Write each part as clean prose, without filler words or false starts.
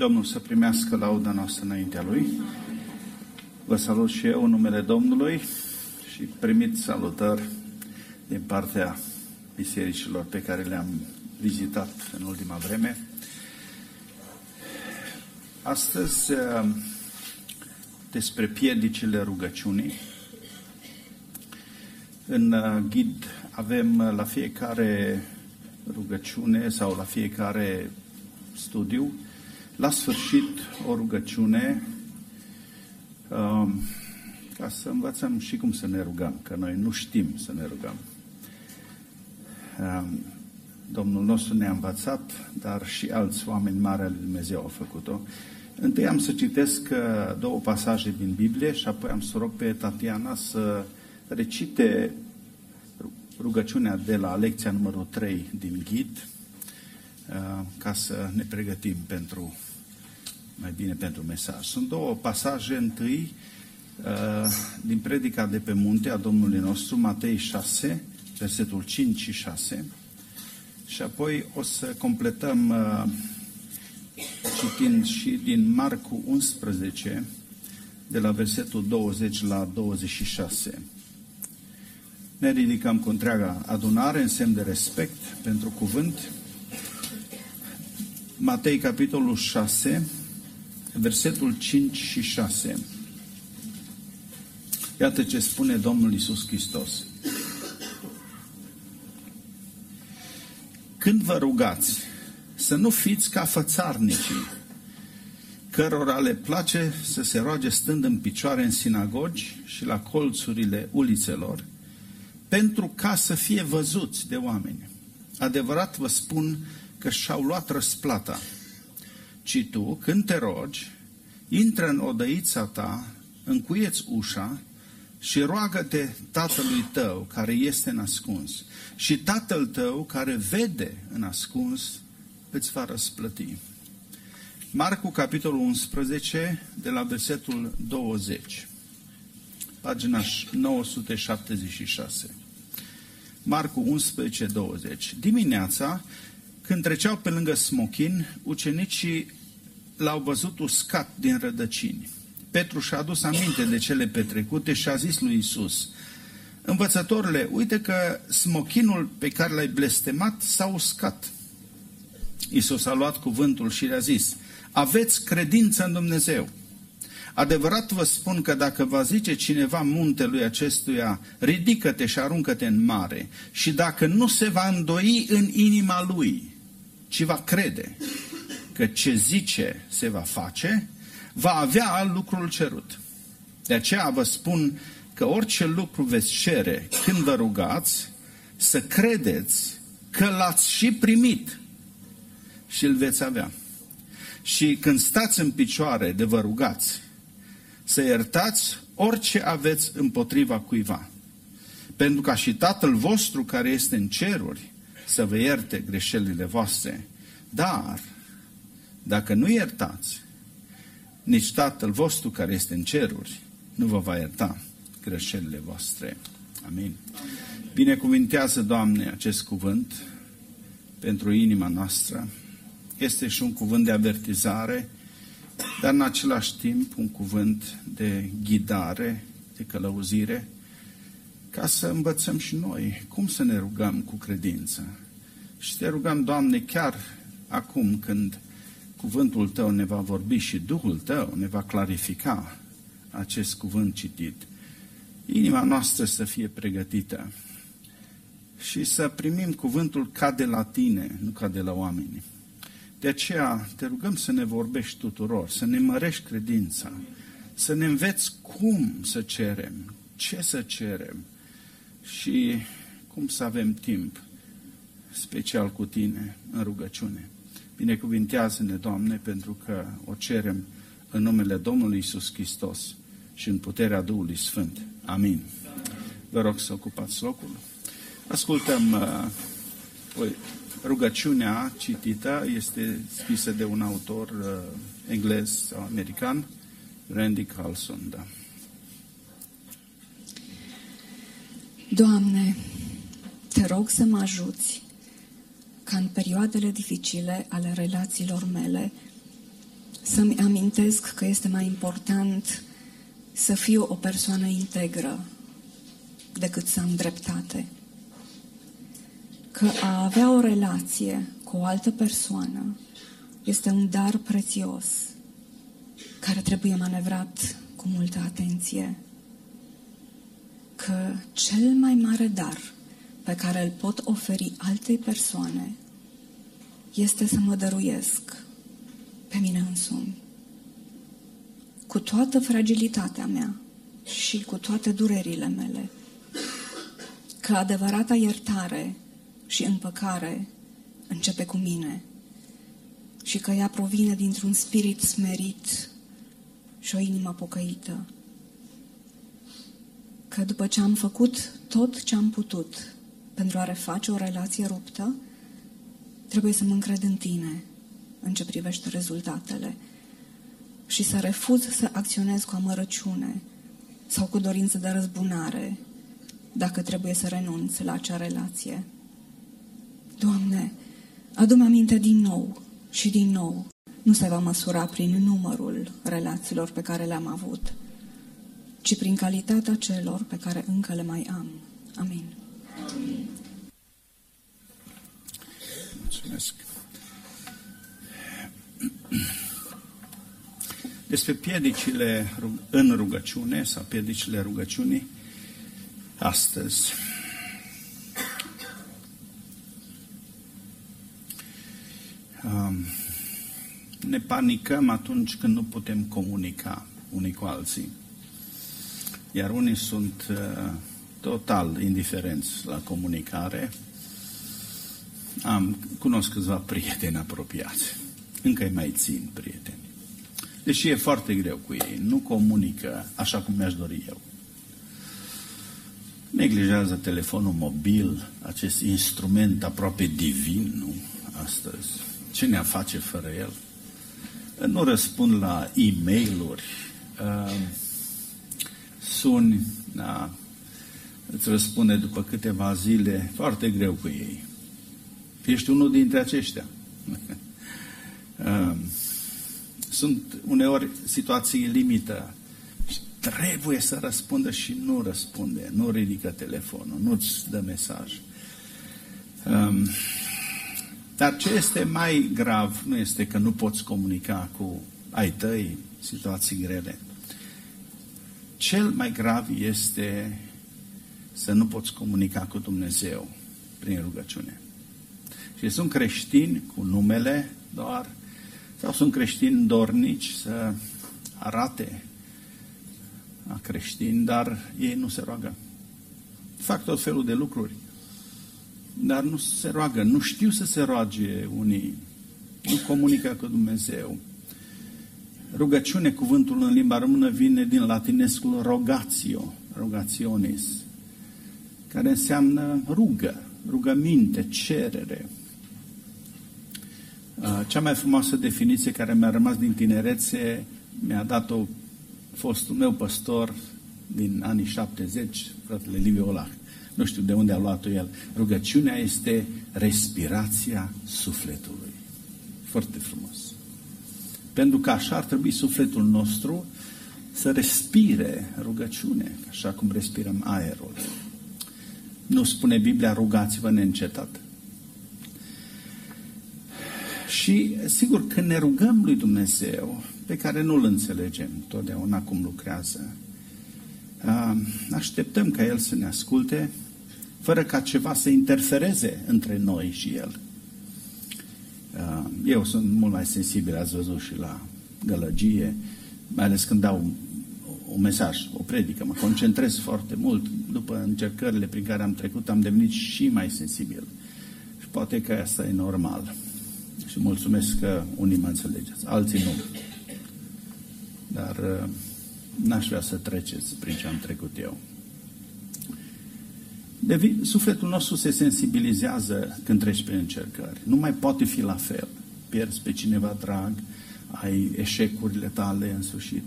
Domnul să primească lauda noastră înaintea Lui. Vă salut și eu în numele Domnului și primiți salutări din partea bisericilor pe care le-am vizitat în ultima vreme. Astăzi despre piedicile rugăciunii. În ghid avem la fiecare rugăciune sau la fiecare studiu, la sfârșit o rugăciune ca să învățăm și cum să ne rugăm, că noi nu știm să ne rugăm. Domnul nostru ne-a învățat, dar și alți oameni mari al lui Dumnezeu au făcut-o. Întâi am să citesc două pasaje din Biblie și apoi am să rog pe Tatiana să recite rugăciunea de la lecția numărul 3 din ghid, ca să ne pregătim mai bine pentru mesaj. Sunt două pasaje. Întâi din predica de pe munte a Domnului nostru, Matei 6, versetul 5 și 6, și apoi o să completăm citind și din Marcu 11, de la versetul 20 la 26. Ne ridicăm cu întreaga adunare în semn de respect pentru cuvânt. Matei, capitolul 6, versetul 5 și 6. Iată ce spune Domnul Iisus Hristos. Când vă rugați, să nu fiți ca fățarnicii, cărora le place să se roage stând în picioare în sinagogi și la colțurile ulițelor, pentru ca să fie văzuți de oameni. Adevărat vă spun că și-au luat răsplata. Ci tu, când te rogi, intră în odăița ta, încuieți ușa și roagă-te Tatălui tău care este în ascuns. Și Tatăl tău care vede în ascuns îți va răsplăti. Marcu, capitolul 11, de la versetul 20. Pagina 976. Marcu 11, 20. Dimineața, când treceau pe lângă smochin, ucenicii l-au văzut uscat din rădăcini. Petru și-a adus aminte de cele petrecute și a zis lui Iisus: Învățătorule, uite că smochinul pe care l-ai blestemat s-a uscat. Iisus a luat cuvântul și le-a zis: aveți credință în Dumnezeu. Adevărat vă spun că dacă va zice cineva muntelui acestuia, ridică-te și aruncă-te în mare, și dacă nu se va îndoi în inima lui, ci va crede că ce zice se va face, va avea lucrul cerut. De aceea vă spun că orice lucru veți cere când vă rugați, să credeți că l-ați și primit și îl veți avea. Și când stați în picioare de vă rugați, să iertați orice aveți împotriva cuiva, pentru ca și Tatăl vostru care este în ceruri să vă ierte greșelile voastre. Dar dacă nu iertați, nici Tatăl vostru care este în ceruri nu vă va ierta greșelile voastre. Amin. Binecuvintează, Doamne, acest cuvânt pentru inima noastră. Este și un cuvânt de avertizare, dar în același timp un cuvânt de ghidare, de călăuzire, ca să învățăm și noi cum să ne rugăm cu credință. Și te rugăm, Doamne, chiar acum când cuvântul Tău ne va vorbi și Duhul Tău ne va clarifica acest cuvânt citit, inima noastră să fie pregătită și să primim cuvântul ca de la Tine, nu ca de la oameni. De aceea te rugăm să ne vorbești tuturor, să ne mărești credința, să ne înveți cum să cerem, ce să cerem și cum să avem timp special cu Tine în rugăciune. Binecuvintează-ne, Doamne, pentru că o cerem în numele Domnului Iisus Hristos și în puterea Duhului Sfânt. Amin. Vă rog să ocupați locul. Ascultăm rugăciunea citită, este scrisă de un autor englez sau american, Randy Carlson. Da. Doamne, te rog să mă ajuți ca în perioadele dificile ale relațiilor mele să-mi amintesc că este mai important să fiu o persoană integră decât să am dreptate. Că a avea o relație cu o altă persoană este un dar prețios care trebuie manevrat cu multă atenție. Că cel mai mare dar pe care îl pot oferi altei persoane este să mă dăruiesc pe mine însumi. Cu toată fragilitatea mea și cu toate durerile mele. Că adevărata iertare și împăcare începe cu mine și că ea provine dintr-un spirit smerit și o inimă pocăită. Că după ce am făcut tot ce am putut pentru a reface o relație ruptă, trebuie să mă încred în tine în ce privește rezultatele și să refuz să acționez cu amărăciune sau cu dorință de răzbunare dacă trebuie să renunț la acea relație. Doamne, adu-mi aminte din nou și din nou. Nu se va măsura prin numărul relațiilor pe care le-am avut, ci prin calitatea celor pe care încă le mai am. Amin. Mulțumesc. Despre piedicile în rugăciune sau piedicile rugăciunii astăzi. Ne panicăm atunci când nu putem comunica unii cu alții. Iar unii sunt total indiferenți la comunicare. Cunosc câțiva prieteni apropiați. Încă îi mai țin prieteni. Deși e foarte greu cu ei. Nu comunică așa cum mi-aș dori eu. Neglijează telefonul mobil, acest instrument aproape divin, nu? Astăzi. Ce ne-a face fără el? Nu răspund la e-mail-uri, suni, îți răspunde după câteva zile, foarte greu cu ei. Ești unul dintre aceștia. Sunt uneori situații limită. Trebuie să răspundă și nu răspunde, nu ridică telefonul, nu-ți dă mesaj. Dar ce este mai grav nu este că nu poți comunica cu ai tăi situații grele. Cel mai grav este să nu poți comunica cu Dumnezeu prin rugăciune. Și sunt creștini cu numele doar, sau sunt creștini dornici să arate a creștini, dar ei nu se roagă. Fac tot felul de lucruri, dar nu se roagă, nu știu să se roage unii, nu comunică cu Dumnezeu. Rugăciune, cuvântul în limba română vine din latinescul rogatio, rogationis, care înseamnă rugă, rugăminte, cerere. Cea mai frumoasă definiție care mi-a rămas din tinerețe mi-a dat-o fostul meu păstor din anii 70, fratele Liviu Olah. Nu știu de unde a luat-o el. Rugăciunea este respirația sufletului. Foarte frumos. Pentru că așa ar trebui sufletul nostru să respire rugăciune, așa cum respirăm aerul. Nu spune Biblia, rugați-vă neîncetat? Și, sigur, când ne rugăm lui Dumnezeu, pe care nu-L înțelegem totdeauna cum lucrează, așteptăm ca El să ne asculte, fără ca ceva să interfereze între noi și El. Eu sunt mult mai sensibil, ați văzut și la gălăgie, mai ales când dau un mesaj, o predică, mă concentrez foarte mult. După încercările prin care am trecut, am devenit și mai sensibil. Și poate că asta e normal. Și mulțumesc că unii mă înțelegeți, alții nu. Dar n-aș vrea să treceți prin ce am trecut eu. Sufletul nostru se sensibilizează când treci prin încercări. Nu mai poate fi la fel. Pierzi pe cineva drag, ai eșecurile tale în sfârșit.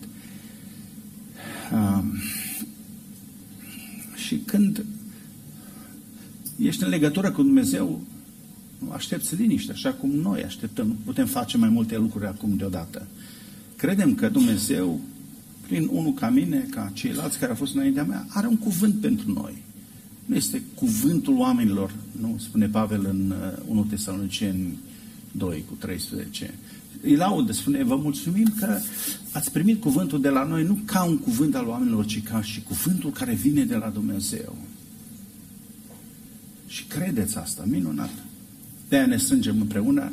Și când ești în legătură cu Dumnezeu, aștepți liniște, așa cum noi așteptăm. Nu putem face mai multe lucruri acum deodată. Credem că Dumnezeu, prin unul ca mine, ca ceilalți care au fost înaintea mea, are un cuvânt pentru noi. Nu este cuvântul oamenilor, nu spune Pavel în 1 Tesaloniceni 2:13. Îi laudă, spune, vă mulțumim că ați primit cuvântul de la noi, nu ca un cuvânt al oamenilor, ci ca și cuvântul care vine de la Dumnezeu. Și credeți asta, minunat. De-aia ne strângem împreună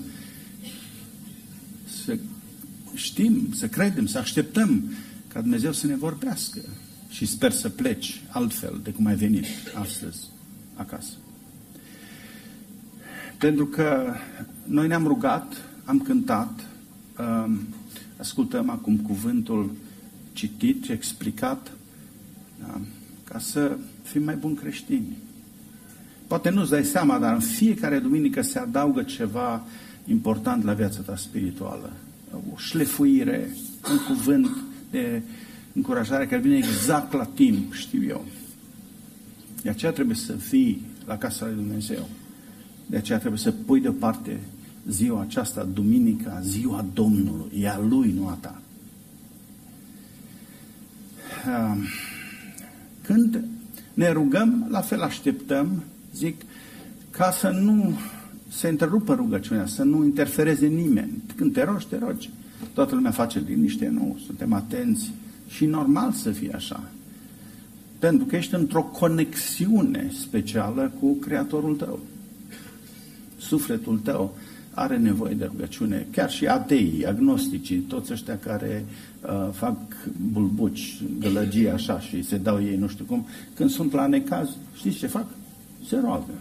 să știm, să credem, să așteptăm ca Dumnezeu să ne vorbească. Și sper să pleci altfel de cum ai venit astăzi acasă. Pentru că noi ne-am rugat, am cântat, ascultăm acum cuvântul citit, explicat, da, ca să fim mai buni creștini. Poate nu-ți dai seama, dar în fiecare duminică se adaugă ceva important la viața ta spirituală. O șlefuire, un cuvânt de încurajare care vine exact la timp, știu eu. De aceea trebuie să fii la casa lui Dumnezeu. De aceea trebuie să pui deoparte ziua aceasta, duminica, ziua Domnului. E a Lui, nu a ta. Când ne rugăm, la fel așteptăm, zic, ca să nu se întrerupă rugăciunea, să nu interfereze nimeni. Când te rogi, te rogi. Toată lumea face liniște, nu, suntem atenți. Și normal să fie așa. Pentru că ești într-o conexiune specială cu Creatorul tău. Sufletul tău are nevoie de rugăciune. Chiar și ateii, agnosticii, toți ăștia care fac bulbuci, gălăgii așa și se dau ei nu știu cum, când sunt la necaz, știți ce fac? Se roagă.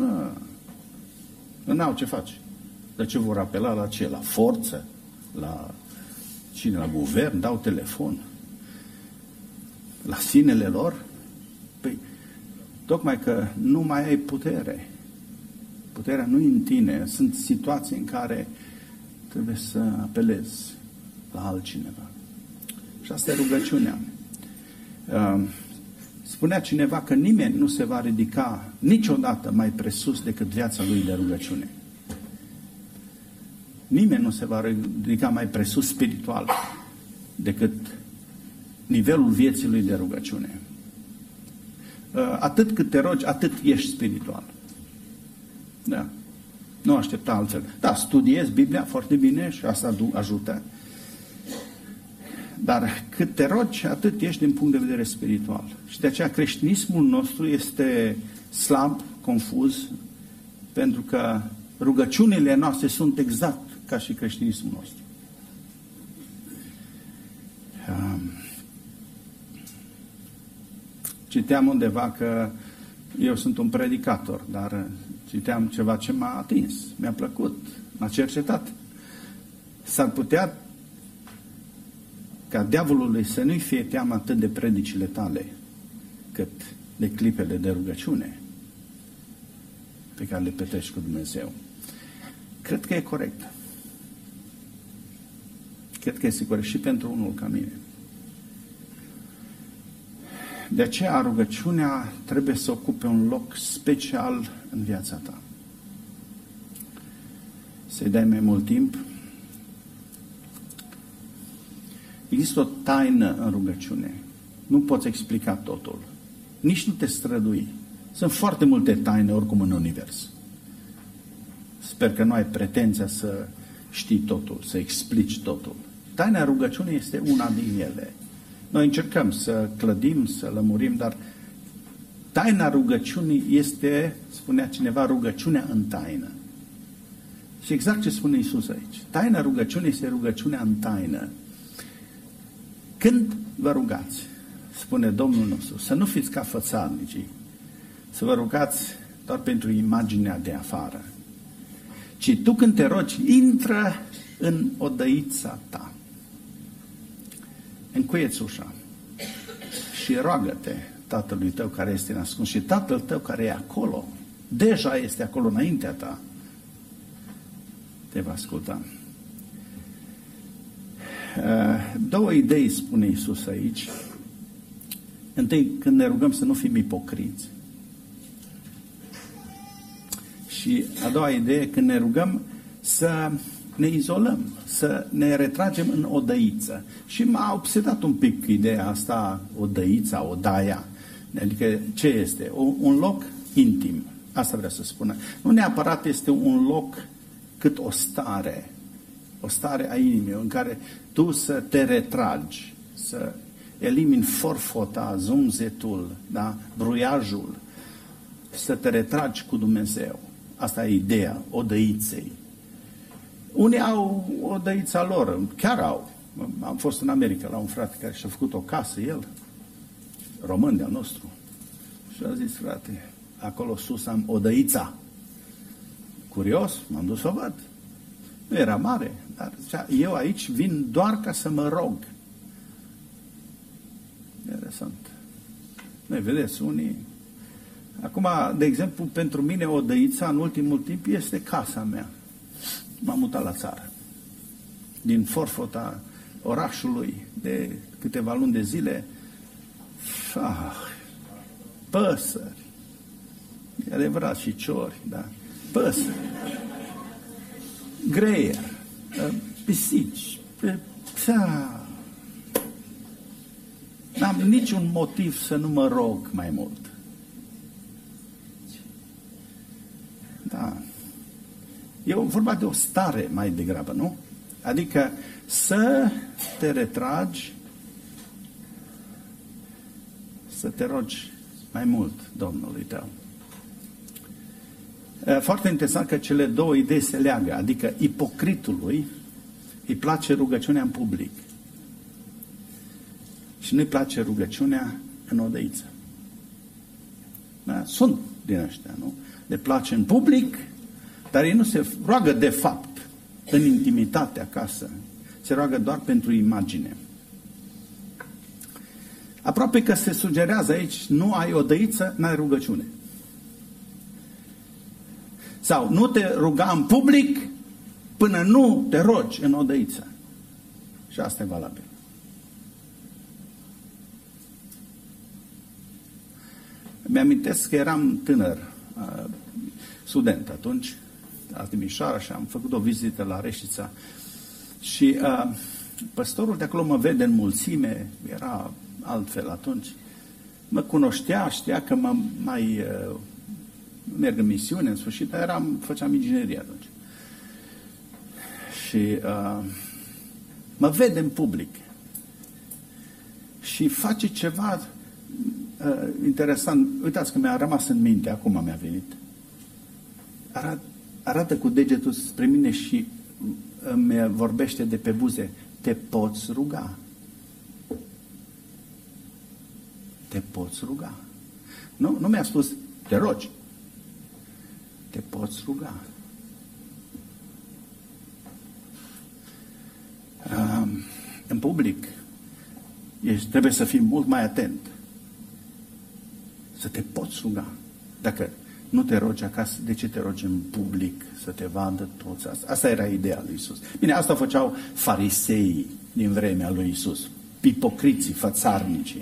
N-au ce face. De ce vor apela la ce? La forță? La cine? La guvern? Dau telefon? La sinele lor? Păi, tocmai că nu mai ai putere. Puterea nu e în tine. Sunt situații în care trebuie să apelezi la altcineva. Și asta e rugăciunea. Spunea cineva că nimeni nu se va ridica niciodată mai presus decât viața lui de rugăciune. Nimeni nu se va ridica mai presus spiritual decât nivelul vieții lui de rugăciune. Atât cât te rogi, atât ești spiritual. Da. Nu aștepta altfel. Da, studiezi Biblia foarte bine și asta ajută. Dar cât te rogi, atât ești din punct de vedere spiritual. Și de aceea creștinismul nostru este slab, confuz, pentru că rugăciunile noastre sunt exact ca și creștinismul nostru. Citeam undeva că eu sunt un predicator, dar citeam ceva ce m-a atins, mi-a plăcut, m-a cercetat. S-ar putea ca diavolului să nu-i fie teamă atât de predicile tale, cât de clipele de rugăciune pe care le petești cu Dumnezeu. Cred că e corect. Cred că este corect și pentru unul ca mine. De aceea rugăciunea trebuie să ocupe un loc special în viața ta. Să-i dai mai mult timp. Există o taină în rugăciune. Nu poți explica totul. Nici nu te strădui. Sunt foarte multe taine oricum în univers. Sper că nu ai pretenția să știi totul, să explici totul. Taina rugăciunii este una din ele. Noi încercăm să clădim, să lămurim, dar taina rugăciunii este, spunea cineva, rugăciunea în taină. Și exact ce spune Iisus aici. Taina rugăciunii este rugăciunea în taină. Când vă rugați, spune Domnul nostru, să nu fiți ca fățarnicii, să vă rugați doar pentru imaginea de afară, ci tu când te rogi, intră în odăița ta. Încuieți ușa și roagă-te Tatălui tău care este ascuns și Tatăl tău care e acolo, deja este acolo înaintea ta, te va asculta. Două idei spune Iisus aici. Întâi, când ne rugăm să nu fim ipocriți. Și a doua idee, când ne rugăm să ne izolăm, să ne retragem în odăiță. Și m-a obsedat un pic ideea asta, odăița, odaia. Adică ce este? Un loc intim. Asta vreau să spună. Nu neapărat este un loc cât o stare a inimii în care tu să te retragi, să elimini forfota, zumzetul, da? Bruiajul, să te retragi cu Dumnezeu. Asta e ideea odăiței. Unii au odăița lor, chiar au. Am fost în America la un frate care și-a făcut o casă, el, român de-al nostru. Și a zis, frate, acolo sus am odăița. Curios, m-am dus să o văd. Nu era mare, dar zicea, eu aici vin doar ca să mă rog. Interesant. Noi vedeți, unii... Acum, de exemplu, pentru mine odăița în ultimul timp este casa mea. M-am mutat la țară. Din forfota orașului de câteva luni de zile, păsări. E adevărat, și ciori, da? Păsări. Greier. Pisici. N-am niciun motiv să nu mă rog mai mult. Da. E vorba de o stare mai degrabă, nu? Adică să te retragi, să te rogi mai mult Domnului tău. Foarte interesant că cele două idei se leagă, adică ipocritului îi place rugăciunea în public și nu îi place rugăciunea în odăiță. Da? Sunt din ăștia, nu? Le place în public, dar ei nu se roagă de fapt în intimitate acasă. Se roagă doar pentru imagine. Aproape că se sugerează aici, nu ai odăiță, n-ai rugăciune. Sau nu te ruga în public până nu te rogi în odăiță. Și asta e valabil. Mi-amintesc că eram tânăr, student atunci, la Timișoara, și am făcut o vizită la Reșița. Și păstorul de acolo mă vede în mulțime, era altfel atunci. Mă cunoștea, știa că mă mai merg în misiune, în sfârșit, dar făceam inginerie atunci. Și mă vede în public. Și face ceva interesant. Uitați că mi-a rămas în minte, acum mi-a venit. Arată cu degetul spre mine și îmi vorbește de pe buze. Te poți ruga. Te poți ruga. Nu mi-a spus, te rogi. Te poți ruga. În public trebuie să fii mult mai atent. Să te poți ruga. Dacă nu te rogi acasă, de ce te rogi în public? Să te vadă toți. Asta era ideea lui Iisus. Bine, asta făceau fariseii din vremea lui Iisus. Ipocriții, fățarnicii.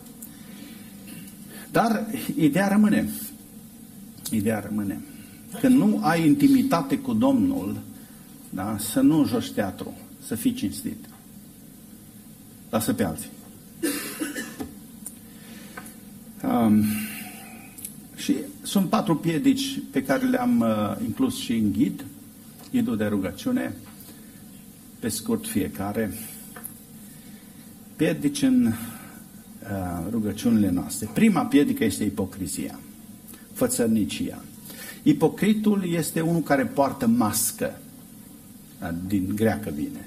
Dar ideea rămâne. Ideea rămâne. Că nu ai intimitate cu Domnul, da? Să nu joci teatru, să fii cinstit. Lasă pe alții. Și sunt 4 piedici pe care le-am inclus și în ghidul de rugăciune, pe scurt fiecare. Piedici în rugăciunile noastre. Prima piedică este ipocrizia, fățărnicia. Ipocritul este unul care poartă mască, din greacă vine.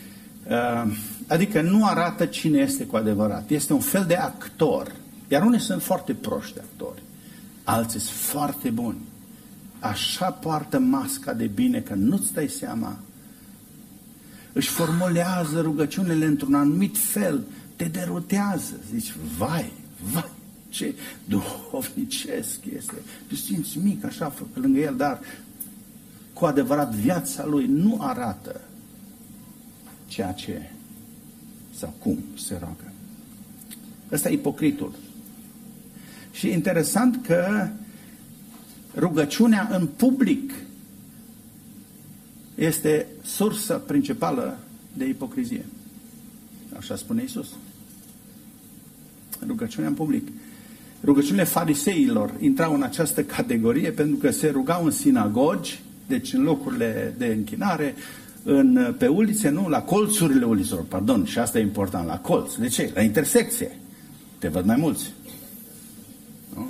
Adică nu arată cine este cu adevărat. Este un fel de actor. Iar unii sunt foarte proști actori. Alții sunt foarte buni. Așa poartă masca de bine că nu-ți dai seama. Își formulează rugăciunile într-un anumit fel. Te derutează. Zici, vai, ce duhovnicesc este. Tu simți mic așa pe lângă el, dar cu adevărat viața lui nu arată ceea ce sau cum se roagă. Ăsta e ipocritul. Și interesant că rugăciunea în public este sursa principală de ipocrizie. Așa spune Iisus. Rugăciunea în public. Rugăciunile fariseilor intrau în această categorie pentru că se rugau în sinagogi, deci în locurile de închinare, pe ulițe, nu, la colțurile ulițelor, pardon, și asta e important, la colț. De ce? La intersecție. Te văd mai mulți. Nu?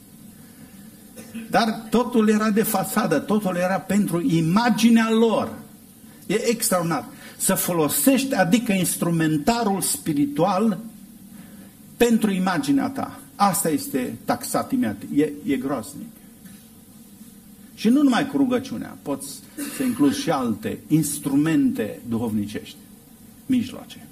Dar totul era de fațadă, totul era pentru imaginea lor. E extraordinar. Să folosești, adică instrumentarul spiritual pentru imaginea ta. Asta este taxat imediat. E groaznic. Și nu numai cu rugăciunea, poți să incluzi și alte instrumente duhovnicești, mijloace.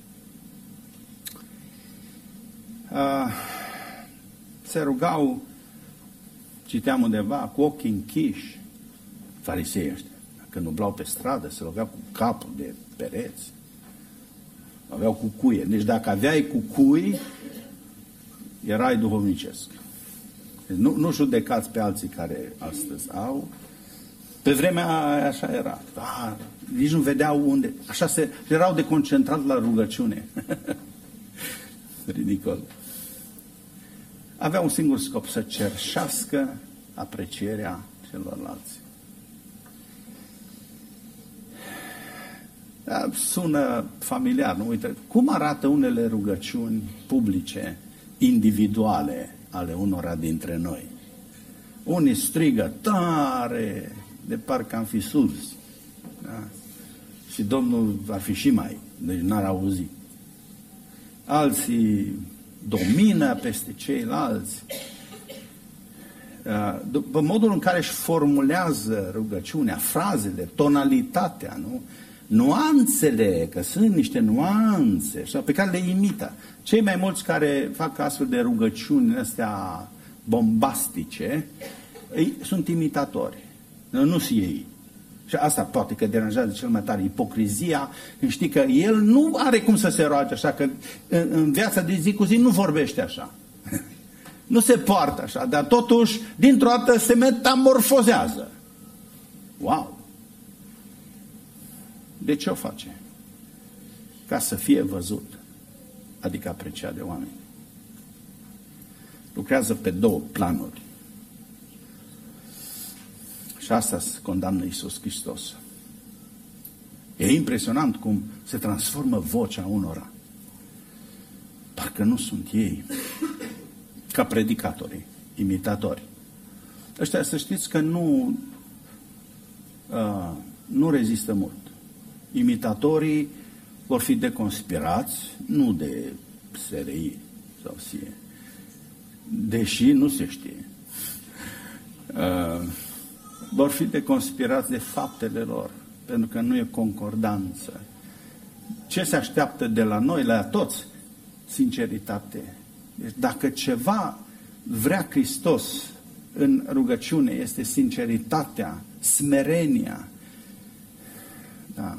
Se rugau, citeam undeva, cu ochii închiși, farisei ăștia. Când ublau pe stradă, se rugau cu capul de pereți. Aveau cucuie. Deci dacă aveai cucui, erai duhovnicesc. Deci nu judecați pe alții care astăzi au. Pe vremea aia așa era. Nici nu vedeau unde. Așa erau de concentrat la rugăciune. Ridicol. Avea un singur scop, să cerșească aprecierea celorlalți. Da, sună familiar, nu? Uite, cum arată unele rugăciuni publice, individuale, ale unora dintre noi? Unii strigă tare, de parcă am fi surzi. Da? Și Domnul ar fi și mai, deci n-ar auzi. Alții domină peste ceilalți. După modul în care își formulează rugăciunea, frazele, tonalitatea, nu? Nuanțele, că sunt niște nuanțe pe care le imită. Cei mai mulți care fac astfel de rugăciuni astea bombastice sunt imitatori. Nu sunt ei. Și asta poate că deranjează cel mai tare, ipocrizia, când știi că el nu are cum să se roage așa, că în viața de zi cu zi nu vorbește așa. Nu se poartă așa, dar totuși, dintr-o dată se metamorfozează. Wow! De ce o face? Ca să fie văzut, adică apreciat de oameni. Lucrează pe două planuri. Și asta se condamnă Iisus Hristos. E impresionant cum se transformă vocea unora. Parcă nu sunt ei. Ca predicatorii, imitatori. Ăștia să știți că nu rezistă mult. Imitatorii vor fi deconspirați, nu de SRI sau SIE, deși nu se știe. Vor fi deconspirați de faptele lor, pentru că nu e concordanță. Ce se așteaptă de la noi, la toți? Sinceritate. Deci dacă ceva vrea Hristos în rugăciune, este sinceritatea, smerenia. Da.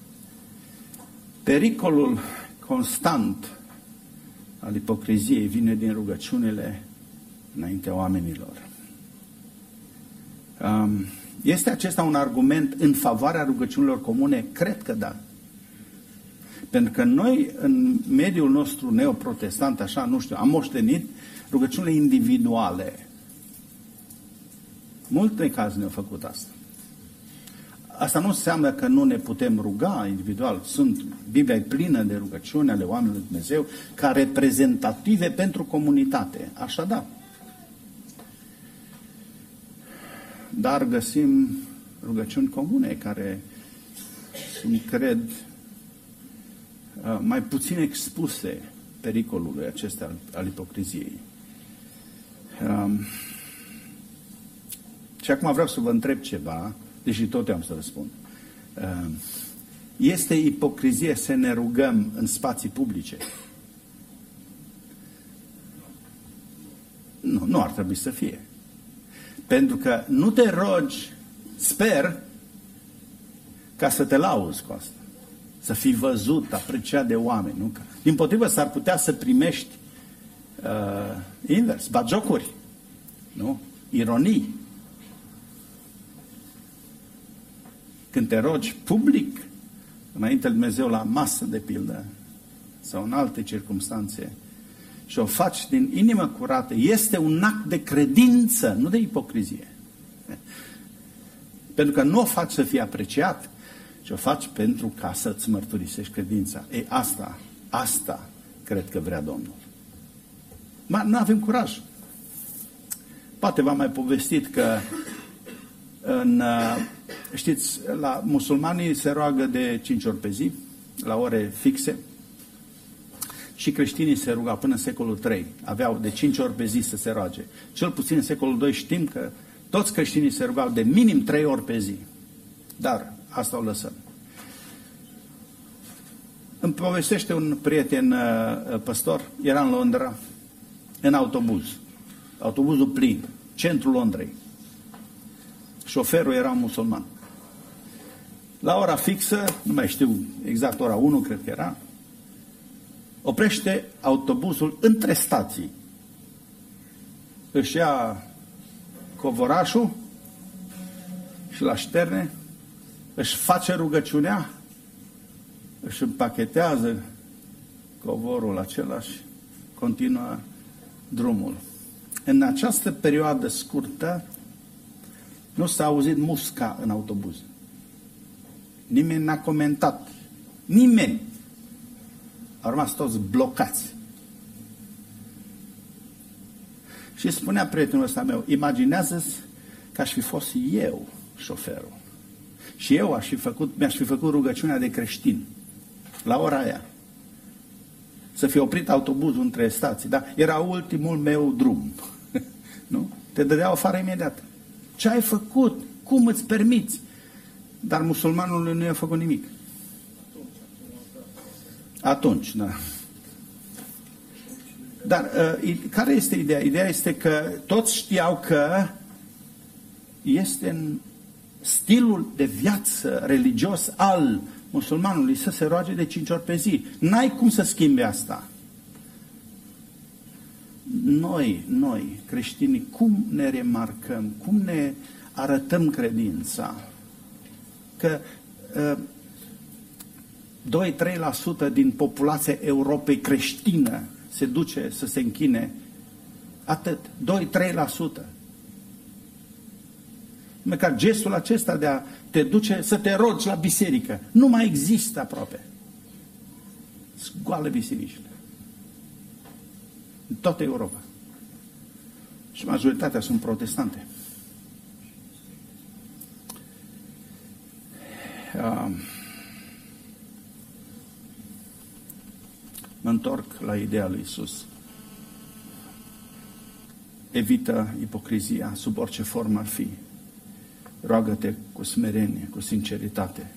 Pericolul constant al ipocriziei vine din rugăciunile înaintea oamenilor. Este acesta un argument în favoarea rugăciunilor comune? Cred că da. Pentru că noi, în mediul nostru neoprotestant, așa, nu știu, am moștenit rugăciunile individuale. Multe cazuri ne-au făcut asta. Asta nu înseamnă că nu ne putem ruga individual. Biblia e plină de rugăciuni ale oamenilor lui Dumnezeu ca reprezentative pentru comunitate. Așa da. Dar găsim rugăciuni comune care sunt, cred, mai puțin expuse pericolului acesta al ipocriziei. Și acum vreau să vă întreb ceva, deși tot eu am să răspund. Este ipocrizie să ne rugăm în spații publice? Nu ar trebui să fie. Pentru că nu te rogi, sper, ca să te lauzi cu asta. Să fii văzut, apreciat de oameni. Nu? Dimpotrivă, s-ar putea să primești invers, batjocuri, nu? Ironii. Când te rogi public, înainte lui Dumnezeu la masă, de pildă, sau în alte circumstanțe, și o faci din inimă curată, este un act de credință, nu de ipocrizie. Pentru că nu o faci să fii apreciat, ci o faci pentru ca să-ți mărturisești credința. Ei, asta cred că vrea Domnul. Nu avem curaj. Poate v-am mai povestit că știți, la musulmanii se roagă de 5 ori pe zi, la ore fixe, și creștinii se rugau până în secolul III. Aveau de 5 ori pe zi să se roage. Cel puțin în secolul II știm că toți creștinii se rugau de minim 3 ori pe zi. Dar asta o lăsăm. Îmi povestește un prieten păstor, era în Londra, în autobuz. Autobuzul plin, centrul Londrei. Șoferul era un musulman. La ora fixă, nu mai știu exact, ora 1 cred că era, oprește autobuzul între stații. Își ia covorașul și la șterne, își face rugăciunea, își împachetează covorul acela și continuă drumul. În această perioadă scurtă nu s-a auzit musca în autobuz. Nimeni n-a comentat. Nimeni. Au rămas toți blocați. Și spunea prietenul ăsta meu, imaginează-ți că aș fi fost eu șoferul. Și eu mi-aș fi făcut rugăciunea de creștin. La ora aia. Să fi oprit autobuzul între stații. Da? Era ultimul meu drum. Nu? Te dădeau afară imediat. Ce ai făcut? Cum îți permiți? Dar musulmanul nu i-a făcut nimic. Atunci, da. Dar care este ideea? Ideea este că toți știau că este în stilul de viață religios al musulmanului să se roage de 5 ori pe zi. N-ai cum să schimbi asta. Noi, creștinii, cum ne remarcăm, cum ne arătăm credința? Că 2-3% din populația Europei creștină se duce să se închine. Atât. 2-3%. Măcar gestul acesta de a te duce să te rogi la biserică nu mai există aproape. Goală bisericile. În toată Europa. Și majoritatea sunt protestante. Mă întorc la ideea lui Iisus. Evită ipocrizia sub orice formă ar fi. Roagă-te cu smerenie, cu sinceritate.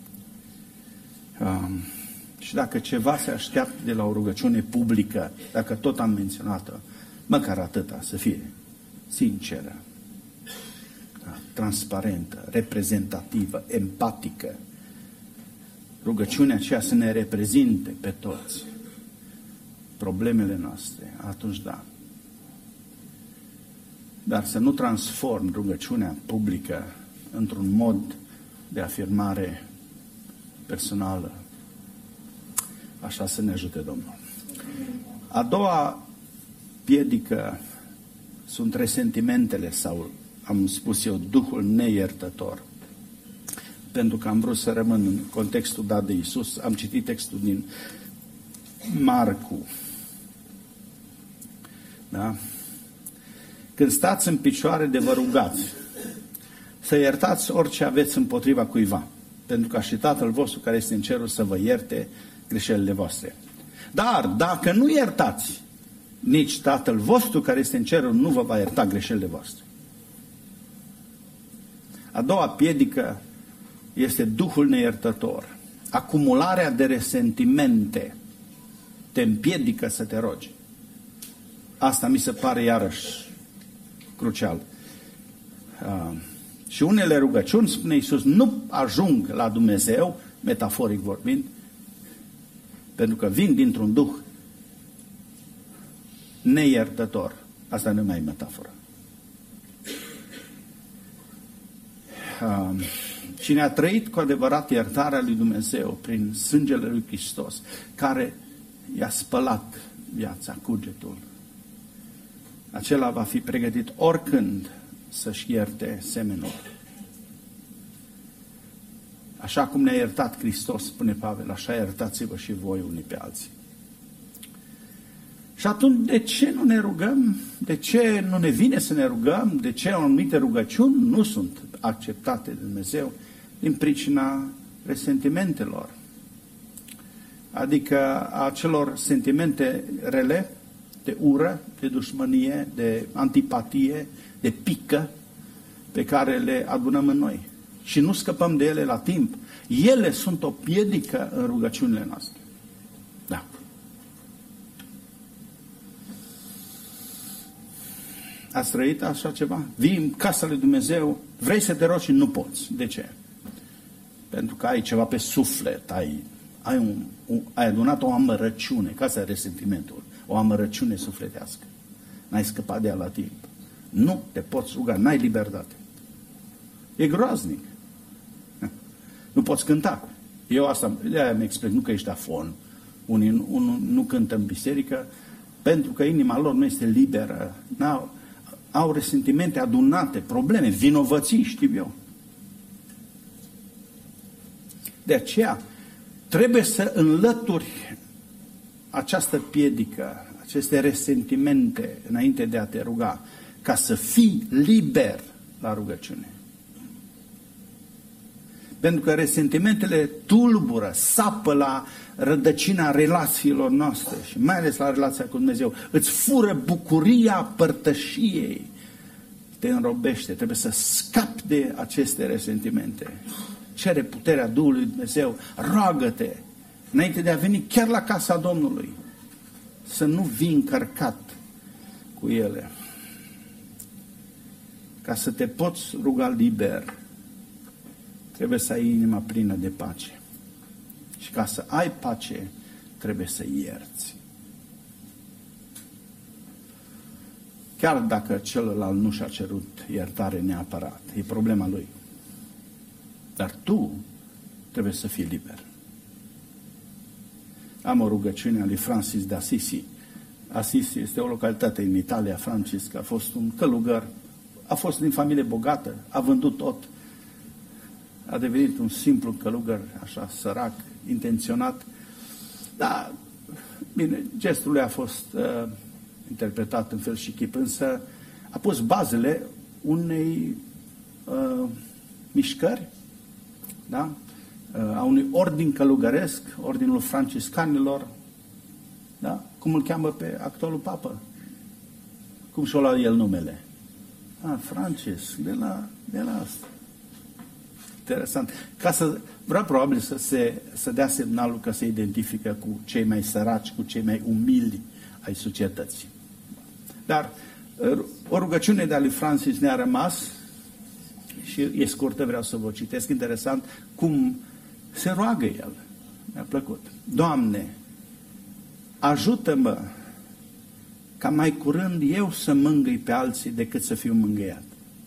Și dacă ceva se așteaptă de la o rugăciune publică, dacă tot am menționat-o, măcar atâta, să fie sinceră, transparentă, reprezentativă, empatică. Rugăciunea aceea să ne reprezinte pe toți problemele noastre, atunci da. Dar să nu transform rugăciunea publică într-un mod de afirmare personală. Așa să ne ajute Domnul. A doua piedică sunt resentimentele sau, am spus eu, duhul neiertător. Pentru că am vrut să rămân în contextul dat de Iisus, am citit textul din Marcu. Da? Când stați în picioare de vă rugați, să iertați orice aveți împotriva cuiva, pentru ca și Tatăl vostru care este în cerul să vă ierte greșelile voastre. Dar dacă nu iertați, nici Tatăl vostru care este în cerul nu vă va ierta greșelile voastre. A doua piedică este duhul neiertător. Acumularea de resentimente te împiedică să te rogi. Asta mi se pare iarăși crucial. Și unele rugăciuni, spune Iisus, nu ajung la Dumnezeu, metaforic vorbind, pentru că vin dintr-un duh neiertător. Asta nu mai e metaforă. Cine a trăit cu adevărat iertarea lui Dumnezeu prin sângele lui Hristos, care i-a spălat viața, cugetul, acela va fi pregătit oricând să-și ierte semenul. Așa cum ne-a iertat Hristos, spune Pavel, așa iertați-vă și voi unii pe alții. Și atunci, de ce nu ne rugăm? De ce nu ne vine să ne rugăm? De ce anumite rugăciuni nu sunt acceptate de Dumnezeu? Din pricina resentimentelor. Adică a celor sentimente rele, de ură, de dușmănie, de antipatie, de pică, pe care le adunăm în noi. Și nu scăpăm de ele la timp. Ele sunt o piedică în rugăciunile noastre. Da. Ați trăit așa ceva? Vii în casa lui Dumnezeu, vrei să te rogi și nu poți. De ce? Pentru că ai ceva pe suflet, ai adunat o amărăciune, că asta e resentimentul, o amărăciune sufletească. N-ai scăpat de ea la timp. Nu te poți ruga, n-ai libertate. E groaznic. Nu poți cânta. Eu asta, de-aia îmi explic, nu că ești afon. Unii nu cântă în biserică pentru că inima lor nu este liberă. Au resentimente adunate, probleme, vinovății, știu eu. De aceea trebuie să înlături această piedică, aceste resentimente înainte de a te ruga, ca să fii liber la rugăciune. Pentru că resentimentele tulbură, sapă la rădăcina relațiilor noastre și mai ales la relația cu Dumnezeu. Îți fură bucuria părtășiei. Te înrobește, trebuie să scapi de aceste resentimente. Cere puterea Duhului Dumnezeu, roagă-te înainte de a veni chiar la casa Domnului. Să nu vii încărcat cu ele. Ca să te poți ruga liber, trebuie să ai inima plină de pace. Și ca să ai pace, trebuie să ierți. Chiar dacă celălalt nu și-a cerut iertare neapărat, e problema lui. Dar tu trebuie să fii liber. Am o rugăciune a lui Francis de Assisi. Assisi este o localitate în Italia. Francis a fost un călugăr, a fost din familie bogată, a vândut tot. A devenit un simplu călugăr, așa, sărac, intenționat. Dar, bine, gestul lui a fost interpretat în fel și chip, însă a pus bazele unei mișcări, da? A unui ordin călugăresc, ordinul franciscanilor, da? Cum îl cheamă pe actualul papă? Cum și-o lua el numele? Francis, de la asta. Interesant. Ca să vrea probabil să dea semnalul că se identifică cu cei mai săraci, cu cei mai umili ai societății. Dar o rugăciune de a lui Francis ne-a rămas și e scurtă, vreau să vă citesc. Interesant cum se roagă el. Mi-a plăcut. Doamne, ajută-mă ca mai curând eu să mângâi pe alții decât să fiu mângâiat.